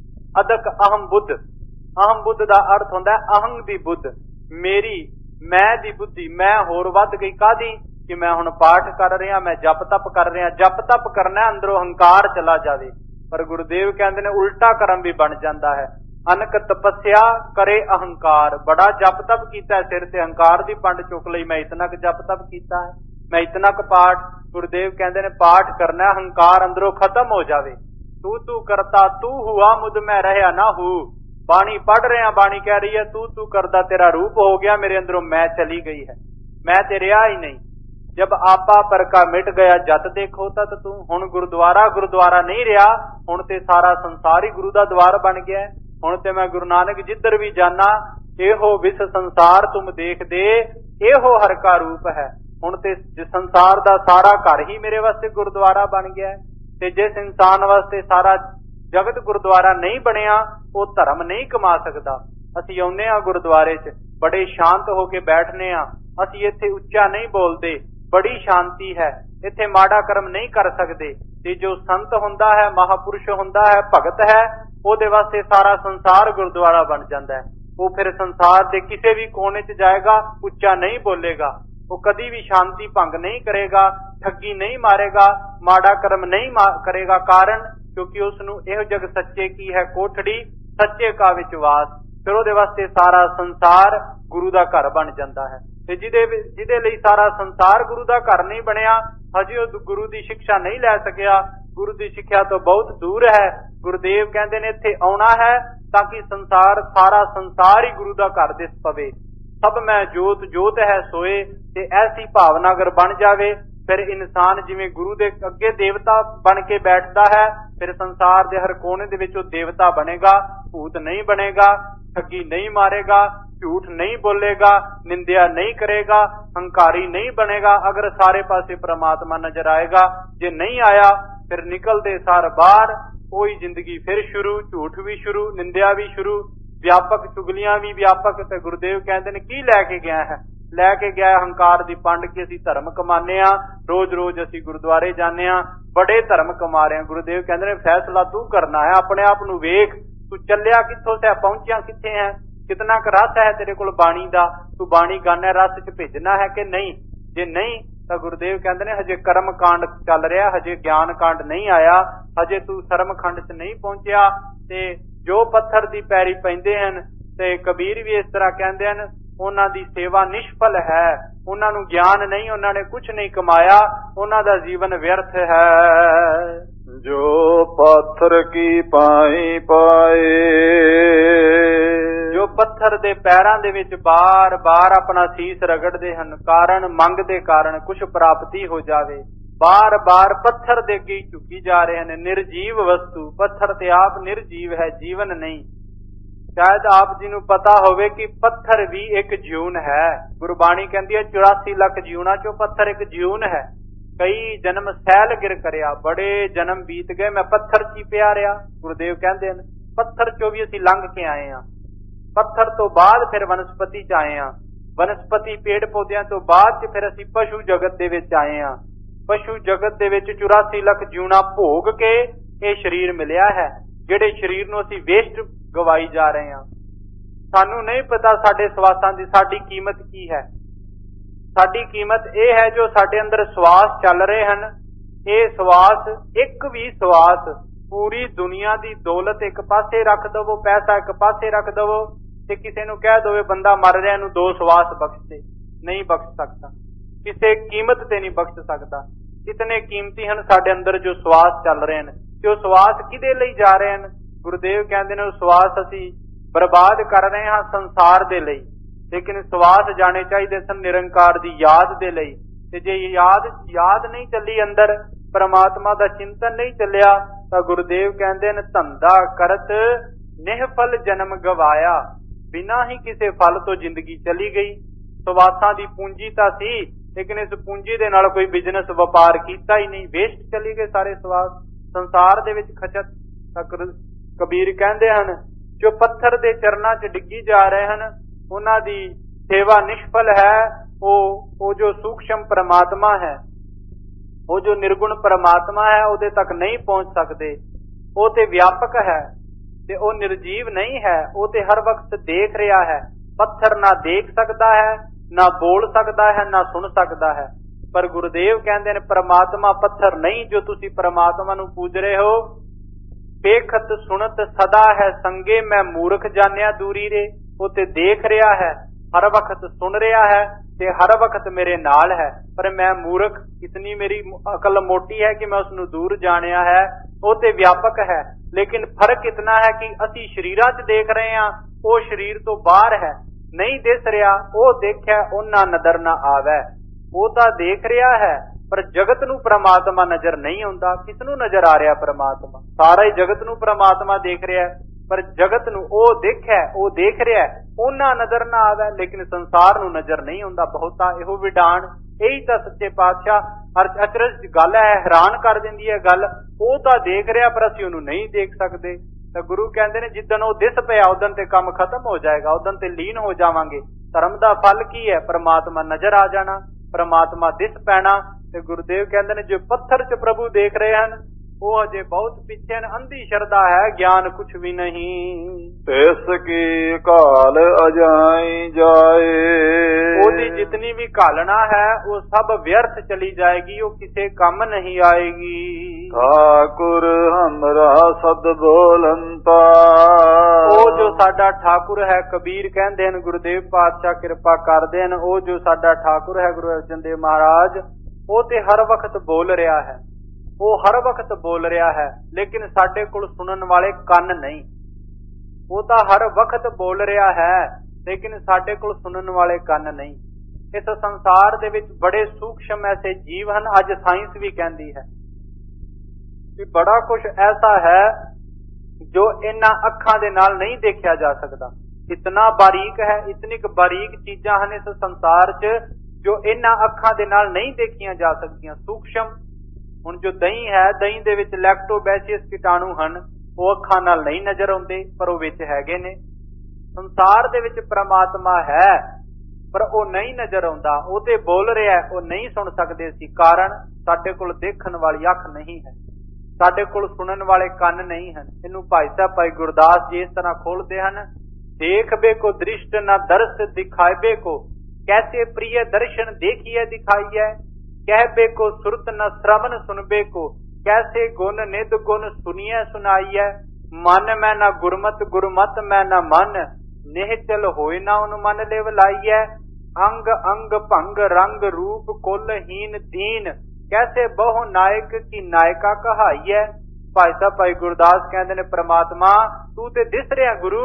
अदक अहम बुद्ध, अहम बुद्ध दा अर्थ हुंदा है अहंग दी बुद्ध, मेरी मैं दी बुद्धि, मैं होर वध गई। कादी? कि मैं हुण पाठ कर रहा, मैं जप तप कर रहा। जप तप करना अंदरों हंकार चला जावे, पर गुरुदेव कहते ने उल्टा कर्म भी बन जाता है। अनक तपस्या करे अहंकार, बड़ा जप तप कीता, सिर ते हंकार दी पंड चुक लई, मैं इतना क जप तप कीता है, मैं इतना क पाठ। गुरुदेव कहते ने पाठ करना, हंकार अंदरों खत्म हो जावे। तू तू करता तू हुआ, मुझ में रहया ना हूँ। बाणी पढ़ रहे हैं, बाणी कह रही है तू तू करदा तेरा रूप हो गया, मेरे अंदरों मैं चली गई है, मैं ते रहा ही नहीं। जब आपा पर का मिट गया जत देखो तत तू। हुण गुरुद्वारा गुरुद्वारा नहीं रहा, हुण ते सारा संसार ही गुरु दा द्वार बन गया है। हुण ते मैं गुरु नानक जिधर भी जाना, एहो विस संसार तुम देख दे, एहो हर का रूप है। हुण ते संसार दा सारा घर ही मेरे वास्ते गुरुद्वारा बन गया है। ते जिस इंसान वास्ते सारा जगत गुरुद्वारा नहीं बनिया, वो धर्म नहीं कमा सकता। असीं आउंदे आ गुरुद्वारे च, बड़े शांत होके बैठने आ, असीं इत्थे उच्चा नहीं बोलते, बड़ी शांति है, इत्थे माड़ा कर्म नहीं कर सकते। ते जो संत हुंदा है, महापुरुष हुंदा है, भगत है, ओदे वास्ते सारा संसार गुरुद्वारा बन जाता है। वो फिर संसार के किसी भी कोने च जाएगा, उच्चा नहीं बोलेगा, वो कभी भी शांति भंग नहीं करेगा, ठगी नहीं मारेगा, माड़ा कर्म नहीं करेगा। कारण क्योंकि उसनू यह जग सच्चे की है कोठड़ी, सच्चे का विश्वास। फिर उहदे वास्ते सारा संसार गुरु दा घर बन जाता है। ते जिदे जिदे लई सारा संसार गुरु दा घर नहीं बनिया, हजे वो गुरु दी शिक्षा नहीं लै सकिया, गुरु दी शिक्षा तो बहुत दूर है। गुरुदेव कहते ने इत्थे आउणा है ताकि संसार सारा संसार ही गुरु दा घर दिस पवे। सब मैं जोत जोत है सोए, ते ऐसी भावना अगर बन जावे, फिर इंसान जिवें गुरु दे अगे देवता बन के बैठता है, फिर संसार दे हर कोने दे विच देवता बनेगा, भूत नहीं बनेगा, ठगी नहीं मारेगा, झूठ नहीं बोलेगा, निंदिया नहीं करेगा, हंकारी नहीं बनेगा। अगर सारे पासे परमात्मा नजर आएगा, जे नहीं आया फिर निकलते सार बाहर कोई जिंदगी फिर शुरू, झूठ भी शुरू, निंदिया भी शुरू, व्यापक चुगलियां भी व्यापक। ते गुरुदेव कहते ने की लैके गया है? लैके गया हंकार दी पंड के असीं धर्म कमाने आ, रोज रोज असीं गुरुद्वारे जाने आ, बड़े धर्म कमा रहे हैं। गुरुदेव कहते ने फैसला तू करना है, अपने आप नू वेख, तू चलिया कित्थों से, पहुंचिया कित्थे है, कितना क रस है तेरे कोल बाणी दा, तू बाणी गाना रस च भेजना है कि नहीं? जे नहीं तो गुरुदेव कहते ने हजे कर्म कांड चल रहा, हजे ज्ञान कांड नहीं आया, हजे तू सरम खंड च नहीं पहुंचिया। ते जो पत्थर दी पैरी पैंदे हन, ते कबीर भी इस तरह कहते हैं, उन्हां दी सेवा निष्फल है, उन्हां नूं ज्ञान नहीं, उन्हां ने कुछ नहीं कमाया, उन्हां दा जीवन व्यर्थ है। जो पत्थर की पाई पाए, पत्थर दे पैरां दे विच बार बार अपना सीस रगड़दे हन, कारण मंग दे कारण कुछ प्राप्ति हो जावे, बार बार पत्थर दे अगे झुकी जा रहे हैं। निर्जीव वस्तु, पत्थर ते आप निर्जीव है, जीवन नहीं। शायद आप जी नूं पता होवे कि पत्थर भी एक जीवन है। गुरबाणी कहती है चौरासी लख जीवना चो पत्थर एक जीवन है। कई जन्म सैल गिर करया, बड़े जन्म बीत गए, मैं पत्थर ची पिया रहा। गुरुदेव कहते हैं पत्थर चो भी असीं लंघ के आए हैं। पत्थर तो बाद फिर वनस्पति च आए हैं, वनस्पति पेड़ पौधों तो बाद च फिर असीं पशु जगत दे विच आए हैं। पशु जगत दे विच चौरासी लख जीवना भोग के ये शरीर मिलिया है, जिहड़े शरीर नूं असीं वेस्ट गवाई जा रहे हैं। सानू नहीं पता साडे सवासां दी साडी कीमत की है। साडी कीमत ये है जो साडे अंदर सवास चल रहे हैं। ये सवास, एक भी सवास पूरी दुनिया दी दौलत एक पासे रख दवो, पैसा एक पासे रख दवो ते किसी नूं कह दो बंदा मर रहा नूं दो सवास बख्श दे, नहीं बख्श सकता, किसी कीमत ते नहीं बख्श सकता। इतने कीमती हैं साडे अंदर जो सवास चल रहे हैं। जो सवास किदे लई जा रहे हैं? गुरुदेव कहते हैं सवास असी बर्बाद कर रहे हैं संसार दे लई, लेकिन सवास जाने चाहिए सन निरंकार दी याद दे लई। ते जे याद याद नहीं चली अंदर, परमात्मा दा चिंतन नहीं चलिया, तो गुरुदेव कहते हैं धंधा करत निहफल जन्म गवाया, बिना ही किसी फल तो जिंदगी चली गई। सवासां दी पूंजी तां सी, लेकिन इस पूंजी दे नाल कोई बिजनेस व्यापार कीता ही नहीं, वेस्ट चली गए सारे सवास संसार दे विच खचत। कबीर कहते हैं जो पत्थर दे चरनां च डिग्गी जा रहे हैं, उन्हां दी सेवा निष्फल है। वो वो जो सूक्ष्म परमात्मा है, वो जो निर्गुण परमात्मा है, उहदे तक नहीं पहुंच सकते। वो ते व्यापक है ते वो निर्जीव नहीं है, वो ते हर वक्त देख रहा है। पत्थर ना देख सकता है, ना बोल सकता है, ना सुन सकता है। पर गुरुदेव कहते हैं परमात्मा पत्थर नहीं, जो तुसी परमात्मा नूं पूज रहे हो। पेखत सुनत सदा है संगे, मैं मूर्ख जानिया दूरी रे। वो ते देख रहा है, हर वक्त सुन रहा है ते हर वक्त मेरे नाल है, पर मैं मूर्ख, इतनी मेरी अकल मोटी है कि मैं उसनूं दूर जानिया है। वो ते व्यापक है, लेकिन फर्क इतना है कि असी शरीरां च देख रहे हैं, वो शरीर तो बाहर है, नहीं दिस रहा। वो देखिया उन्ना नजर ना आवे। वो तां देख रहा है, पर जगत नूं परमात्मा नजर नहीं आउंदा। किसनूं नजर आ रहा परमात्मा? सारा ही जगत नूं परमात्मा देख रहा है, पर जगत नूं ओ देखिया, ओ देख रहा है, उन्ना नजर ना आवे, लेकिन संसार नूं नजर नहीं आउंदा। बहुता इहो विडान, यही तां सच्चे पातशाह अचरज गल है, हैरान कर दिंदी है गल। वो तां देख रहा, पर असीं उहनूं नहीं देख सकते। तां गुरु कहंदे ने जिद्दन वो दिस पिया, उदन ते काम खत्म हो जाएगा, उदन ते लीन हो जावांगे। धर्म दा फल की है? परमात्मा नजर आ जाना, परमात्मा दिस पैना। ते गुरुदेव कहंदे ने जो पत्थर च प्रभु देख रहे हैं, वो अजे बहुत पीछे न। अंधी श्रद्धा है, ज्ञान कुछ भी नहीं। तिस की काल अजाई जाए, ओदी जितनी भी कालना है वो सब व्यर्थ चली जाएगी, वो किसे काम नहीं आएगी। ठाकुर हमरा सद बोलंता, वो जो साडा ठाकुर है, कबीर कहंदे ने गुरुदेव पातशाह कृपा कर देन, वो जो साडा ठाकुर है गुरु अर्जन देव महाराज, वो ते हर वक्त बोल रहा है, वो हर वक्त बोल रहा है, लेकिन साडे कोल सुनन वाले कान नहीं। वो तो हर वक्त बोल रहा है, लेकिन साडे कोल सुनन वाले कान नहीं। इस संसार दे विच बड़े सूक्ष्म ऐसे जीव हैं, अज साइंस भी कहती है कि बड़ा कुछ ऐसा है जो इन्हां अखां दे नाल नहीं देखा जा सकता। इतना बारीक है, इतनी बारीक चीजां हैं इस संसार च जो इन्हां अखां दे नाल नहीं देखियां जा सकदियां। सूक्ष्म हुण जो दही है, दही दे विच लैक्टोबैसियस कीटाणु हन, वो अखां नाल नहीं नजर आउंदे, पर वो विच हैगे ने। संसार दे विच परमात्मा है, पर वो नहीं नजर आउंदा। वो ते बोल रहा है, वो नहीं सुन सकदे सी, कारण साडे कोल देखण वाली अख नहीं है, साडे कोल सुनन वाले कान नहीं हैं। इनू भाई साहब भाई गुरदास जी इस तरह खोलते हैं, देखबे को दृष्ट न दर्श दिखाबे को, कैसे प्रिय दर्शन देखिए दिखाइए, कहबे को सुरत न श्रवण सुनबे को, कैसे गुण निध गुण सुनिए सुनाइए। मन में न गुरमत गुरमत में न मन, निहचल होए न उन मन लेव लाइए। अंग अंग भंग रंग रूप कुलहीन दीन, कैसे बहु नायक की नायका कहाइए। भाई साहब भाई गुरदास कहते ने परमात्मा तू ते दिस रहा गुरु,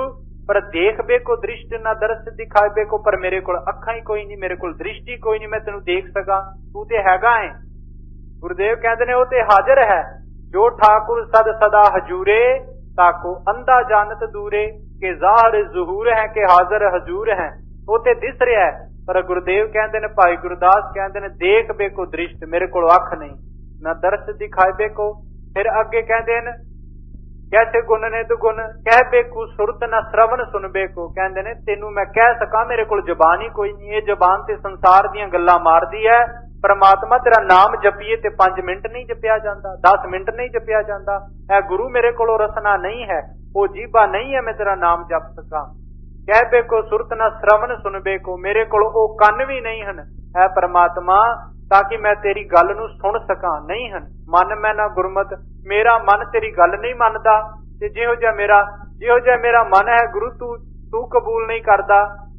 पर देख बे को दृष्टि ना दर्श दिखाए बे को, पर मेरे को अखा ही कोई नहीं, मेरे को दृष्टि कोई नहीं, मैं तेन देख सका, तू ते हैगा है। गुरुदेव कहते ने वो ते हाजिर है, जो ठाकुर सद सदा हजूरे, ताको अंधा जानत दूरे, के जाहर जहूर है के हाजिर हजूर है, वो ते दिस रहा है। पर गुरुदेव कहते ने, भाई गुरदास कहते ने, देख बे को दृष्टि, मेरे को अख नहीं, ना दर्श दिखाए बे को। फिर अगे कहते हैं कैसे गुण ने दुगुण, कह बेकू सुरत न श्रवण सुन बेको, कहते ने तेनू मैं कह सका, मेरे को जबान ही कोई नहीं, ये जबान ते संसार दियां गल्लां मारदी है। परमात्मा तेरा नाम जपीए ते पांच मिनट नहीं जपिया जाता, दस मिनट नहीं जपिया जाता। है गुरु मेरे को रसना नहीं है, वो जीबा नहीं है, मैं तेरा नाम जप सका। कह बेको सुरत न श्रवण सुन बेको, मेरे को ओ कन भी नहीं हन है परमात्मा, ताकि मैं तेरी गल नू सुन सका, नहीं हन। मन मैं ना गुरमत, मेरा मन तेरी गल नहीं मनदा, ते जिहो जिहा मेरा जिहो जिहा मेरा मन है गुरु तू तू कबूल नहीं करदा।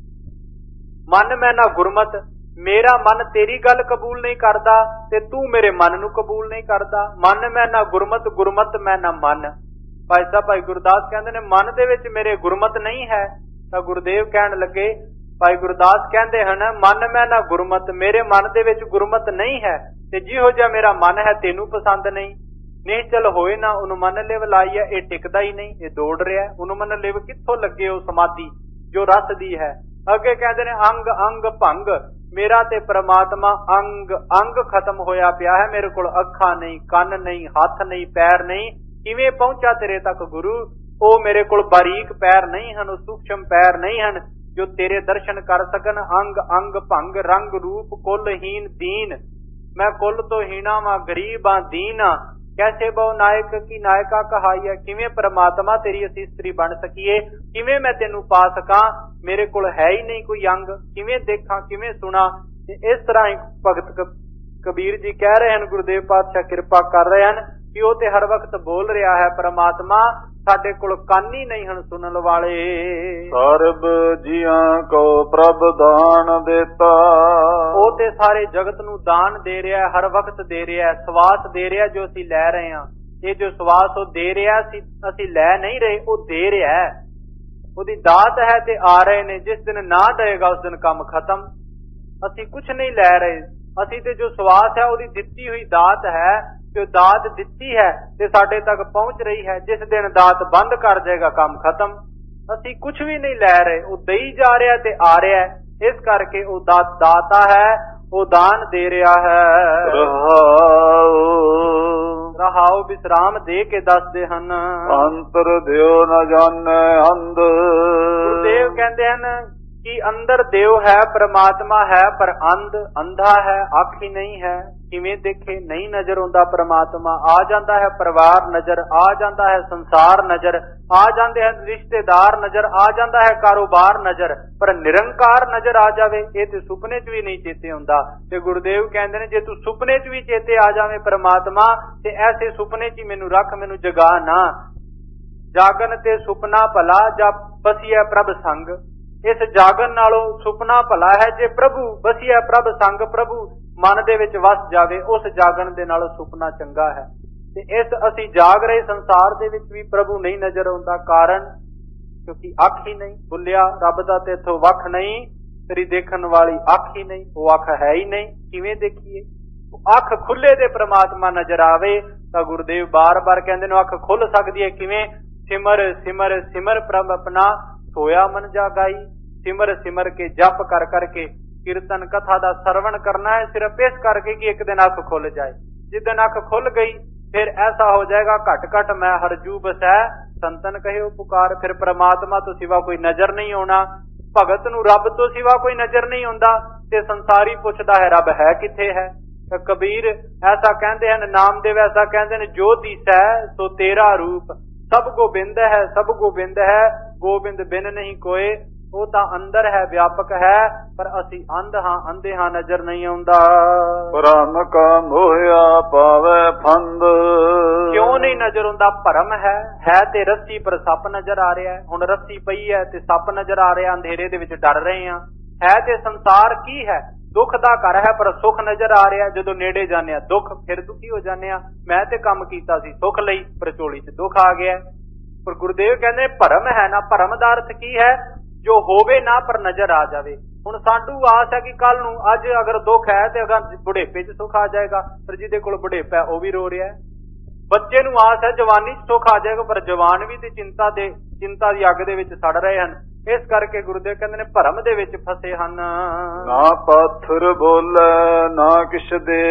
मन मैं ना गुरमत, मेरा मन तेरी गल कबूल नहीं करदा, ते तू मेरे मन नू कबूल नहीं करदा। मन मैं ना गुरमत, गुरमत मैं ना मन। भाई साहब भाई गुरदास कहते ने, मन दे विच मेरे गुरमत नहीं है। तो गुरुदेव कहन लगे, भाई गुरदास कहते हैं, मन मैं ना गुरमत, मेरे मन दे विच गुरमत नहीं है, ते जिहो जिहा मेरा मन है तेनू पसंद नहीं। निश्चल होए ना उन मन लिव लाइए, ये टिकदा ही नहीं, ये दौड़ रहा है। उन मन लिव कित्थों लगे हो समाधि जो रस दी है। अगे कहते ने, अंग अंग भंग, मेरा ते परमात्मा अंग अंग खत्म होया पिया है, मेरे को अखा नहीं, कन नहीं, हाथ नहीं, पैर नहीं। किवें पहुंचा तेरे तक गुरु, ओ मेरे को बारीक पैर नहीं हन, सूक्ष्म पैर नहीं हन जो तेरे दर्शन कर सकन। अंग अंग भंग, रंग रूप कुलहीन दीन, मैं कुल तो हीना वा गरीब आ दीन। कैसे बहु नायक की नायका कहाई है, किवें परमात्मा तेरी असी स्त्री बन सकीए, किवें मैं तेनू पा सका, मेरे कोल है ही नहीं कोई अंग, किवें देखा किवें सुना। इस तरह ही भगत कबीर जी कह रहे हैं, गुरुदेव पातशाह कृपा कर रहे हैं कि वो ते हर वक्त बोल रहा है, परमात्मा साडे कोल कान ही नहीं हन सुनन वाले। सर्ब जियां को प्रभ दान देता, वो ते सारे जगत नू दान दे रहा है, हर वक्त दे रहा है। सवास दे रहा है जो असी लै रहे हैं, ये जो सवास वो दे रहा असी लै नहीं रहे, वो दे रहा है, उसदी दात है ते आ रहे ने। जिस दिन ना देगा उस दिन काम खत्म। असी कुछ नहीं लै रहे, असी ते जो सवास है उसदी दित्ती हुई दात है, जो दात दिती है ते साडे तक पहुंच रही है। जिस दिन दात बंद कर जाएगा काम खत्म। असी कुछ भी नहीं लै रहे, वो दई जा रहा ते आ रहा है। इस करके वो दात दाता है, वो दान दे रहा है। रहाओ रहाओ विश्राम दे के दसदे हन, अंतर देव न जाने अंध। गुरुदेव कहते हैं कि अंदर देव है, परमात्मा है, पर अंध अंधा है, अख ही नहीं है। किवें देखे, नहीं नजर आउंदा परमात्मा। आ जाता है परिवार नजर, आ जाता है संसार नजर, आ जाते हैं रिश्तेदार नजर, आ जाता है कारोबार नजर, पर निरंकार नजर आ जावे ये तो सुपने च भी नहीं चेते आउंदा। ते गुरुदेव कहते हैं, जे तू सुपने च भी चेते आ जावे परमात्मा, ते ऐसे सुपने च मैनू रख, मैनू जगा ना। जागन ते सुपना भला, जब बसिया प्रभ संग। इस जागन नालों सुपना भला है, जे प्रभु बसिया प्रभ संग, प्रभु मन दे विच वस जावे, उस जागन दे नालों सुपना चंगा है। ते इस असी जाग रहे संसार दे विच भी प्रभु नहीं नजर आउंदा, कारण क्योंकि अख ही नहीं। बुलिया रब दा ते इथों वख नहीं, तेरी देखण वाली अख ही नहीं, वो अख है ही नहीं, किवें देखीए। अख खुले दे परमात्मा नजर आवे तां गुरुदेव बार बार कहंदे ने, अख खुल सकदी है किवें? सिमर सिमर सिमर प्रभ अपना, सोया मन जागाई। सिमर सिमर के जप कर करके कीर्तन कथा दा श्रवण करना है, सिर्फ इस करके कि एक दिन अख खुल जाए। जिस दिन अख खुल गई फिर ऐसा हो जाएगा, घट घट मैं हरजू बसै संतन कहे पुकार। फिर परमात्मा तो सिवा कोई नजर नहीं आना, भगत नू रब तो सिवा कोई नजर नहीं आंदा, ते संसारी पुछदा है रब है किथे है। कबीर ऐसा कहते हैं, नामदेव ऐसा कहते हैं, जो दिसै सो तेरा रूप, सब गोबिंद है सब गोबिंद है, गोबिंद बिन नहीं कोई। वो तो अंदर है, व्यापक है, पर असी अंध हाँ, अंधे हाँ, नजर नहीं आउंदा। भरम का मोहिया पावे फंद, क्यों नहीं नजर आउंदा? भरम है, है ते रस्सी पर सप नजर आ रहा है। हुण रस्सी पई है ते सप नजर आ रहा, अंधेरे दे विच डर रहे हैं। है ते संसार की है, दुख दा घर है, पर सुख नजर आ रहा। जदों नेड़े जाने दुख, फिर दुखी हो जाने। मैं ते काम कीता सी सुख लई, पर झोली च दुख आ गया। ਪਰ ਗੁਰਦੇਵ ਕਹਿੰਦੇ ਭਰਮ ਹੈ ਨਾ, ਭਰਮ ਦਾ ਅਰਥ ਕੀ ਹੈ? ਜੋ ਹੋਵੇ ਨਾ ਪਰ ਨਜ਼ਰ ਆ ਜਾਵੇ। ਹੁਣ ਸਾਨੂੰ ਆਸ ਹੈ ਕਿ ਕੱਲ ਨੂੰ ਅੱਜ ਅਗਰ ਦੁੱਖ ਹੈ ਤੇ ਅਗਰ ਬੁਢੇਪੇ 'ਚ ਸੁੱਖ ਆ ਜਾਏਗਾ, ਪਰ ਜਿਹਦੇ ਕੋਲ ਬੁਢੇਪਾ ਹੈ ਉਹ ਵੀ ਰੋ ਰਿਹਾ ਹੈ। ਬੱਚੇ ਨੂੰ ਆਸ ਹੈ ਜਵਾਨੀ 'ਚ ਸੁੱਖ ਆ ਜਾਏਗਾ, ਪਰ ਜਵਾਨ ਵੀ ਤੇ ਚਿੰਤਾ ਦੇ ਚਿੰਤਾ ਦੀ ਅੱਗ ਦੇ ਵਿੱਚ ਸੜ ਰਹੇ ਹਨ। ਇਸ ਕਰਕੇ ਗੁਰਦੇਵ ਕਹਿੰਦੇ ਨੇ ਭਰਮ ਦੇ ਵਿੱਚ ਫਸੇ ਹਨ। ਨਾ ਪੱਥਰ ਬੋਲੇ ਨਾ ਕਿਛ ਦੇ,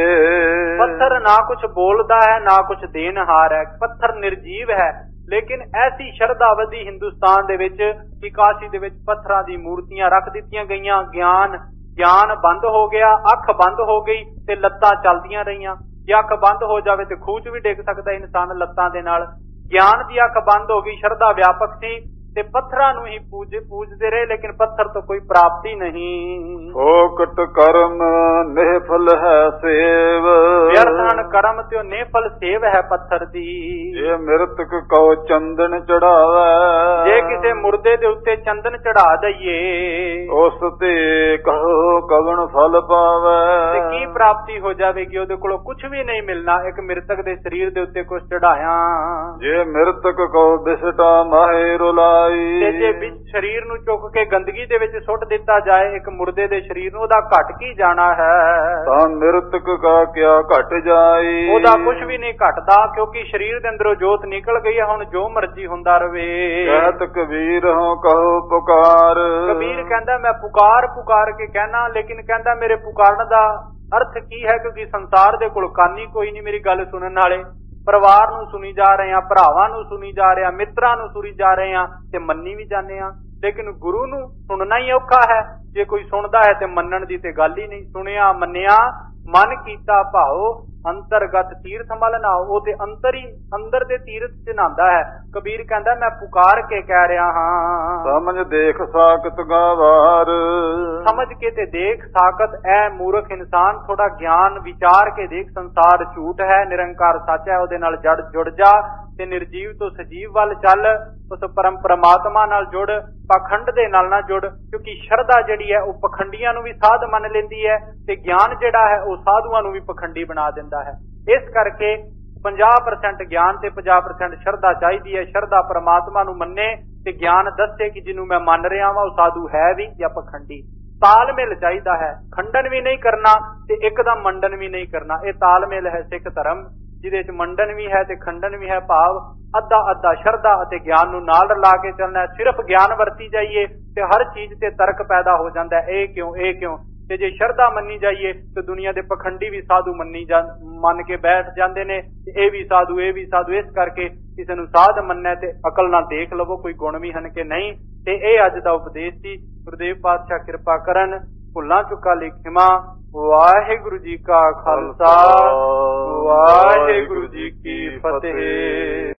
ਪੱਥਰ ਨਾ ਕੁਛ ਬੋਲਦਾ ਹੈ ਨਾ ਕੁਛ ਦੇਣਹਾਰ ਹੈ। ਪੱਥਰ ਨਿਰਜੀਵ ਹੈ, ਲੇਕਿਨ ਐਸੀ ਸ਼ਰਧਾ ਵਧੀ ਹਿੰਦੁਸਤਾਨ ਦੇ ਵਿੱਚ ਕਿ ਕਾਸ਼ੀ ਦੇ ਵਿੱਚ ਪੱਥਰਾਂ ਦੀ ਮੂਰਤੀਆਂ ਰੱਖ ਦਿੱਤੀਆਂ ਗਈਆਂ। ਗਿਆਨ ਗਿਆਨ ਬੰਦ ਹੋ ਗਿਆ, ਅੱਖ ਬੰਦ ਹੋ ਗਈ ਤੇ ਲੱਤਾਂ ਚੱਲਦੀਆਂ ਰਹੀਆਂ। ਜੇ ਅੱਖ ਬੰਦ ਹੋ ਜਾਵੇ ਤੇ ਖੂਹ 'ਚ ਵੀ ਡਿੱਗ ਸਕਦਾ ਇਨਸਾਨ ਲੱਤਾਂ ਦੇ ਨਾਲ। ਗਿਆਨ ਦੀ ਅੱਖ ਬੰਦ ਹੋ ਗਈ, ਸ਼ਰਧਾ ਵਿਆਪਕ ਸੀ ਤੇ ਪੱਥਰਾਂ ਨੂੰ ਹੀ ਪੂਜ ਪੂਜਦੇ ਰਹੇ, ਲੇਕਿਨ ਪੱਥਰ ਤੋਂ ਕੋਈ ਪ੍ਰਾਪਤੀ ਨਹੀਂ। ਫੋਕਟ ਕਰਮ ਨਿਹਫਲ ਹੈ ਸੇਵ, ਵਿਅਰਥ ਹਨ ਕਰਮ ਤੇ ਉਹ ਨਿਹਫਲ ਸੇਵ ਹੈ ਪੱਥਰ ਦੀ। ਜੇ ਮਿਰਤਕ ਕਉ ਚੰਦਨ ਚੜਾਵੇ, ਜੇ ਕਿਸੇ ਮੁਰਦੇ ਦੇ ਉੱਤੇ ਚੰਦਨ ਚੜਾ ਦਈਏ, ਉਸ ਤੇ ਕਹੋ ਕਵਣ ਫਲ ਪਾਵੇ। ਤੇ ਕੀ ਪ੍ਰਾਪਤੀ ਹੋ ਜਾਵੇਗੀ? ਉਹਦੇ ਕੋਲੋਂ ਕੁਝ ਵੀ ਨਹੀਂ ਮਿਲਣਾ। ਇੱਕ ਮਿਰਤਕ ਦੇ ਸਰੀਰ ਦੇ ਉੱਤੇ ਕੁਝ ਚੜਾਇਆ। ਜੇ ਮਿਰਤਕ ਕਉ ਬਿਸਟਾ ਮਾਹੇ ਰੁਲਾਈ, ਤੇ ਜੇ ਵਿੱਚ ਸਰੀਰ ਨੂੰ ਚੁੱਕ ਕੇ ਗੰਦਗੀ ਦੇ ਵਿੱਚ ਸੁੱਟ ਦਿੱਤਾ ਜਾਏ ਇੱਕ ਮੁਰਦੇ ਦੇ ਸਰੀਰ ਨੂੰ, ਉਹਦਾ ਘਟ ਕੀ ਜਾਣਾ ਹੈ? ਤਾਂ ਮਿਰਤਕ ਕਾ ਕਿਆ ਘਟ ਜਾਈ, ਉਹਦਾ ਕੁਝ ਵੀ ਨਹੀਂ ਘਟਦਾ, ਕਿਉਂਕਿ ਸਰੀਰ ਦੇ ਅੰਦਰੋਂ ਜੋਤ ਨਿਕਲ ਗਈ ਹੈ। ਹੁਣ ਜੋ ਮਰਜ਼ੀ ਹੁੰਦਾ ਰਵੇ। ਕਹਿਤ ਕਬੀਰ ਹੋ ਕਹੋ ਪੁਕਾਰ, ਕਬੀਰ ਕਹਿੰਦਾ ਮੈਂ ਪੁਕਾਰ ਪੁਕਾਰ ਕੇ ਕਹਿਣਾ, ਲੇਕਿਨ ਕਹਿੰਦਾ ਮੇਰੇ ਪੁਕਾਰਨ ਦਾ ਅਰਥ ਕੀ ਹੈ? ਕਿਉਂਕਿ ਸੰਸਾਰ ਦੇ ਕੋਲ ਕਾਨੀ ਕੋਈ ਨਹੀਂ ਮੇਰੀ ਗੱਲ ਸੁਣਨ ਵਾਲੇ। ਪਰਿਵਾਰ ਨੂੰ ਸੁਣੀ ਜਾ ਰਹੇ ਆ, ਭਰਾਵਾਂ ਨੂੰ ਸੁਣੀ ਜਾ ਰਹੇ ਆ, ਮਿੱਤਰਾਂ ਨੂੰ ਸੁਣੀ ਜਾ ਰਹੇ ਆ ਤੇ ਮੰਨੀ ਵੀ ਜਾਂਦੇ ਆ, ਲੇਕਿਨ ਗੁਰੂ ਨੂੰ ਸੁਣਨਾ ਹੀ ਔਖਾ ਹੈ। ਜੇ ਕੋਈ ਸੁਣਦਾ ਹੈ ਤੇ ਮੰਨਣ ਦੀ ਤੇ ਗੱਲ ਹੀ ਨਹੀਂ। ਸੁਣਿਆ ਮੰਨਿਆ ਮਨ ਕੀਤਾ ਭਾਓ, ਅੰਤਰਗਤ ਤੀਰਥ ਮਲ ਨਾਓ। ਉਹ ਤੇ ਅੰਦਰ ਹੀ ਅੰਦਰ ਦੇ ਤੀਰਥ ਚ ਨਹਾਉਂਦਾ ਹੈ। ਕਬੀਰ ਕਹਿੰਦਾ ਮੈਂ ਪੁਕਾਰ ਕੇ ਕਹਿ ਰਿਹਾ ਹਾਂ। ਸਮਝ ਦੇਖ ਸਾਕਤ ਗਾਵਾਰ, ਸਮਝ ਕੇ ਤੇ ਦੇਖ ਸਾਕਤ। ਐ ਮੂਰਖ ਇਨਸਾਨ, ਥੋੜਾ ਗਿਆਨ ਵਿਚਾਰ ਕੇ ਦੇਖ। ਸੰਸਾਰ ਝੂਠ ਹੈ, ਨਿਰੰਕਾਰ ਸੱਚ ਹੈ। ਉਹਦੇ ਨਾਲ ਜੜ ਜੁੜ ਜਾ ਤੇ ਨਿਰਜੀਵ ਤੋਂ ਸਜੀਵ ਵੱਲ ਚੱਲ। ਉਸ ਪਰਮ ਪਰਮਾਤਮਾ ਨਾਲ ਜੁੜ, ਪਾਖੰਡ ਦੇ ਨਾਲ ਨਾ ਜੁੜ। ਕਿਉਂਕਿ ਸ਼ਰਧਾ ਜਿਹੜੀ ਹੈ ਉਹ ਪਖੰਡੀਆਂ ਨੂੰ ਵੀ ਸਾਧ ਮੰਨ ਲੈਂਦੀ ਹੈ ਤੇ ਗਿਆਨ ਜਿਹੜਾ ਹੈ ਉਹ ਸਾਧੂਆਂ ਨੂੰ ਵੀ ਪਖੰਡੀ ਬਣਾ ਦਿੰਦਾ ਹੈ। ਇਸ ਕਰਕੇ ਪੰਜਾਹ ਪਰਸੈਂਟ ਗਿਆਨ ਤੇ ਪੰਜਾਹ ਪਰਸੈਂਟ ਸ਼ਰਧਾ ਚਾਹੀਦੀ ਹੈ। ਸ਼ਰਧਾ ਪਰਮਾਤਮਾ ਨੂੰ ਮੰਨੇ ਤੇ ਗਿਆਨ ਦੱਸੇ ਕਿ ਜਿਹਨੂੰ ਮੈਂ ਮੰਨ ਰਿਹਾ ਵਾਂ ਉਹ ਸਾਧੂ ਹੈ ਵੀ ਜਾਂ ਪਖੰਡੀ। ਤਾਲਮੇਲ ਚਾਹੀਦਾ ਹੈ, ਖੰਡਨ ਵੀ ਨਹੀਂ ਕਰਨਾ ਤੇ ਇੱਕਦਮ ਮੰਡਨ ਵੀ ਨਹੀਂ ਕਰਨਾ। ਇਹ ਤਾਲਮੇਲ ਹੈ ਸਿੱਖ ਧਰਮ, ਜਿਹਦੇ ਚ ਮੰਡਨ ਵੀ ਹੈ ਤੇ ਖੰਡਨ ਵੀ ਹੈ। ਭਾਵ ਅੱਧਾ ਅੱਧਾ ਸ਼ਰਧਾ ਅਤੇ ਗਿਆਨ ਨੂੰ ਨਾਲ ਰਲਾ ਕੇ ਚੱਲਣਾ। ਸਿਰਫ ਗਿਆਨ ਵਰਤੀ ਜਾਈਏ ਤੇ ਹਰ ਚੀਜ਼ ਤੇ ਤਰਕ ਪੈਦਾ ਹੋ ਜਾਂਦਾ, ਇਹ ਕਿਉਂ ਇਹ ਕਿਉਂ। ਤੇ ਜੇ ਸ਼ਰਧਾ ਮੰਨੀ ਜਾਈਏ ਤੇ ਦੁਨੀਆ ਦੇ ਪਖੰਡੀ ਵੀ ਸਾਧੂ ਮੰਨੀ ਜਾ ਮੰਨ ਕੇ ਬੈਠ ਜਾਂਦੇ ਨੇ, ਇਹ ਵੀ ਸਾਧੂ ਇਹ ਵੀ ਸਾਧੂ। ਇਸ ਕਰਕੇ ਕਿਸੇ ਨੂੰ ਸਾਧ ਮੰਨਣਾ ਤੇ ਅਕਲ ਨਾਲ ਦੇਖ ਲਵੋ ਕੋਈ ਗੁਣ ਵੀ ਹਨ ਕਿ ਨਹੀਂ। ਤੇ ਇਹ ਅੱਜ ਦਾ ਉਪਦੇਸ਼ ਸੀ। ਗੁਰਦੇਵ ਪਾਤਸ਼ਾਹ ਕਿਰਪਾ ਕਰਨ, ਭੁੱਲਾਂ ਚੁੱਕਾ ਲਈ ਖਿਮਾ। ਵਾਹਿਗੁਰੂ ਜੀ ਕਾ ਖਾਲਸਾ, ਵਾਹਿਗੁਰੂ ਜੀ ਕੀ ਫਤਿਹ।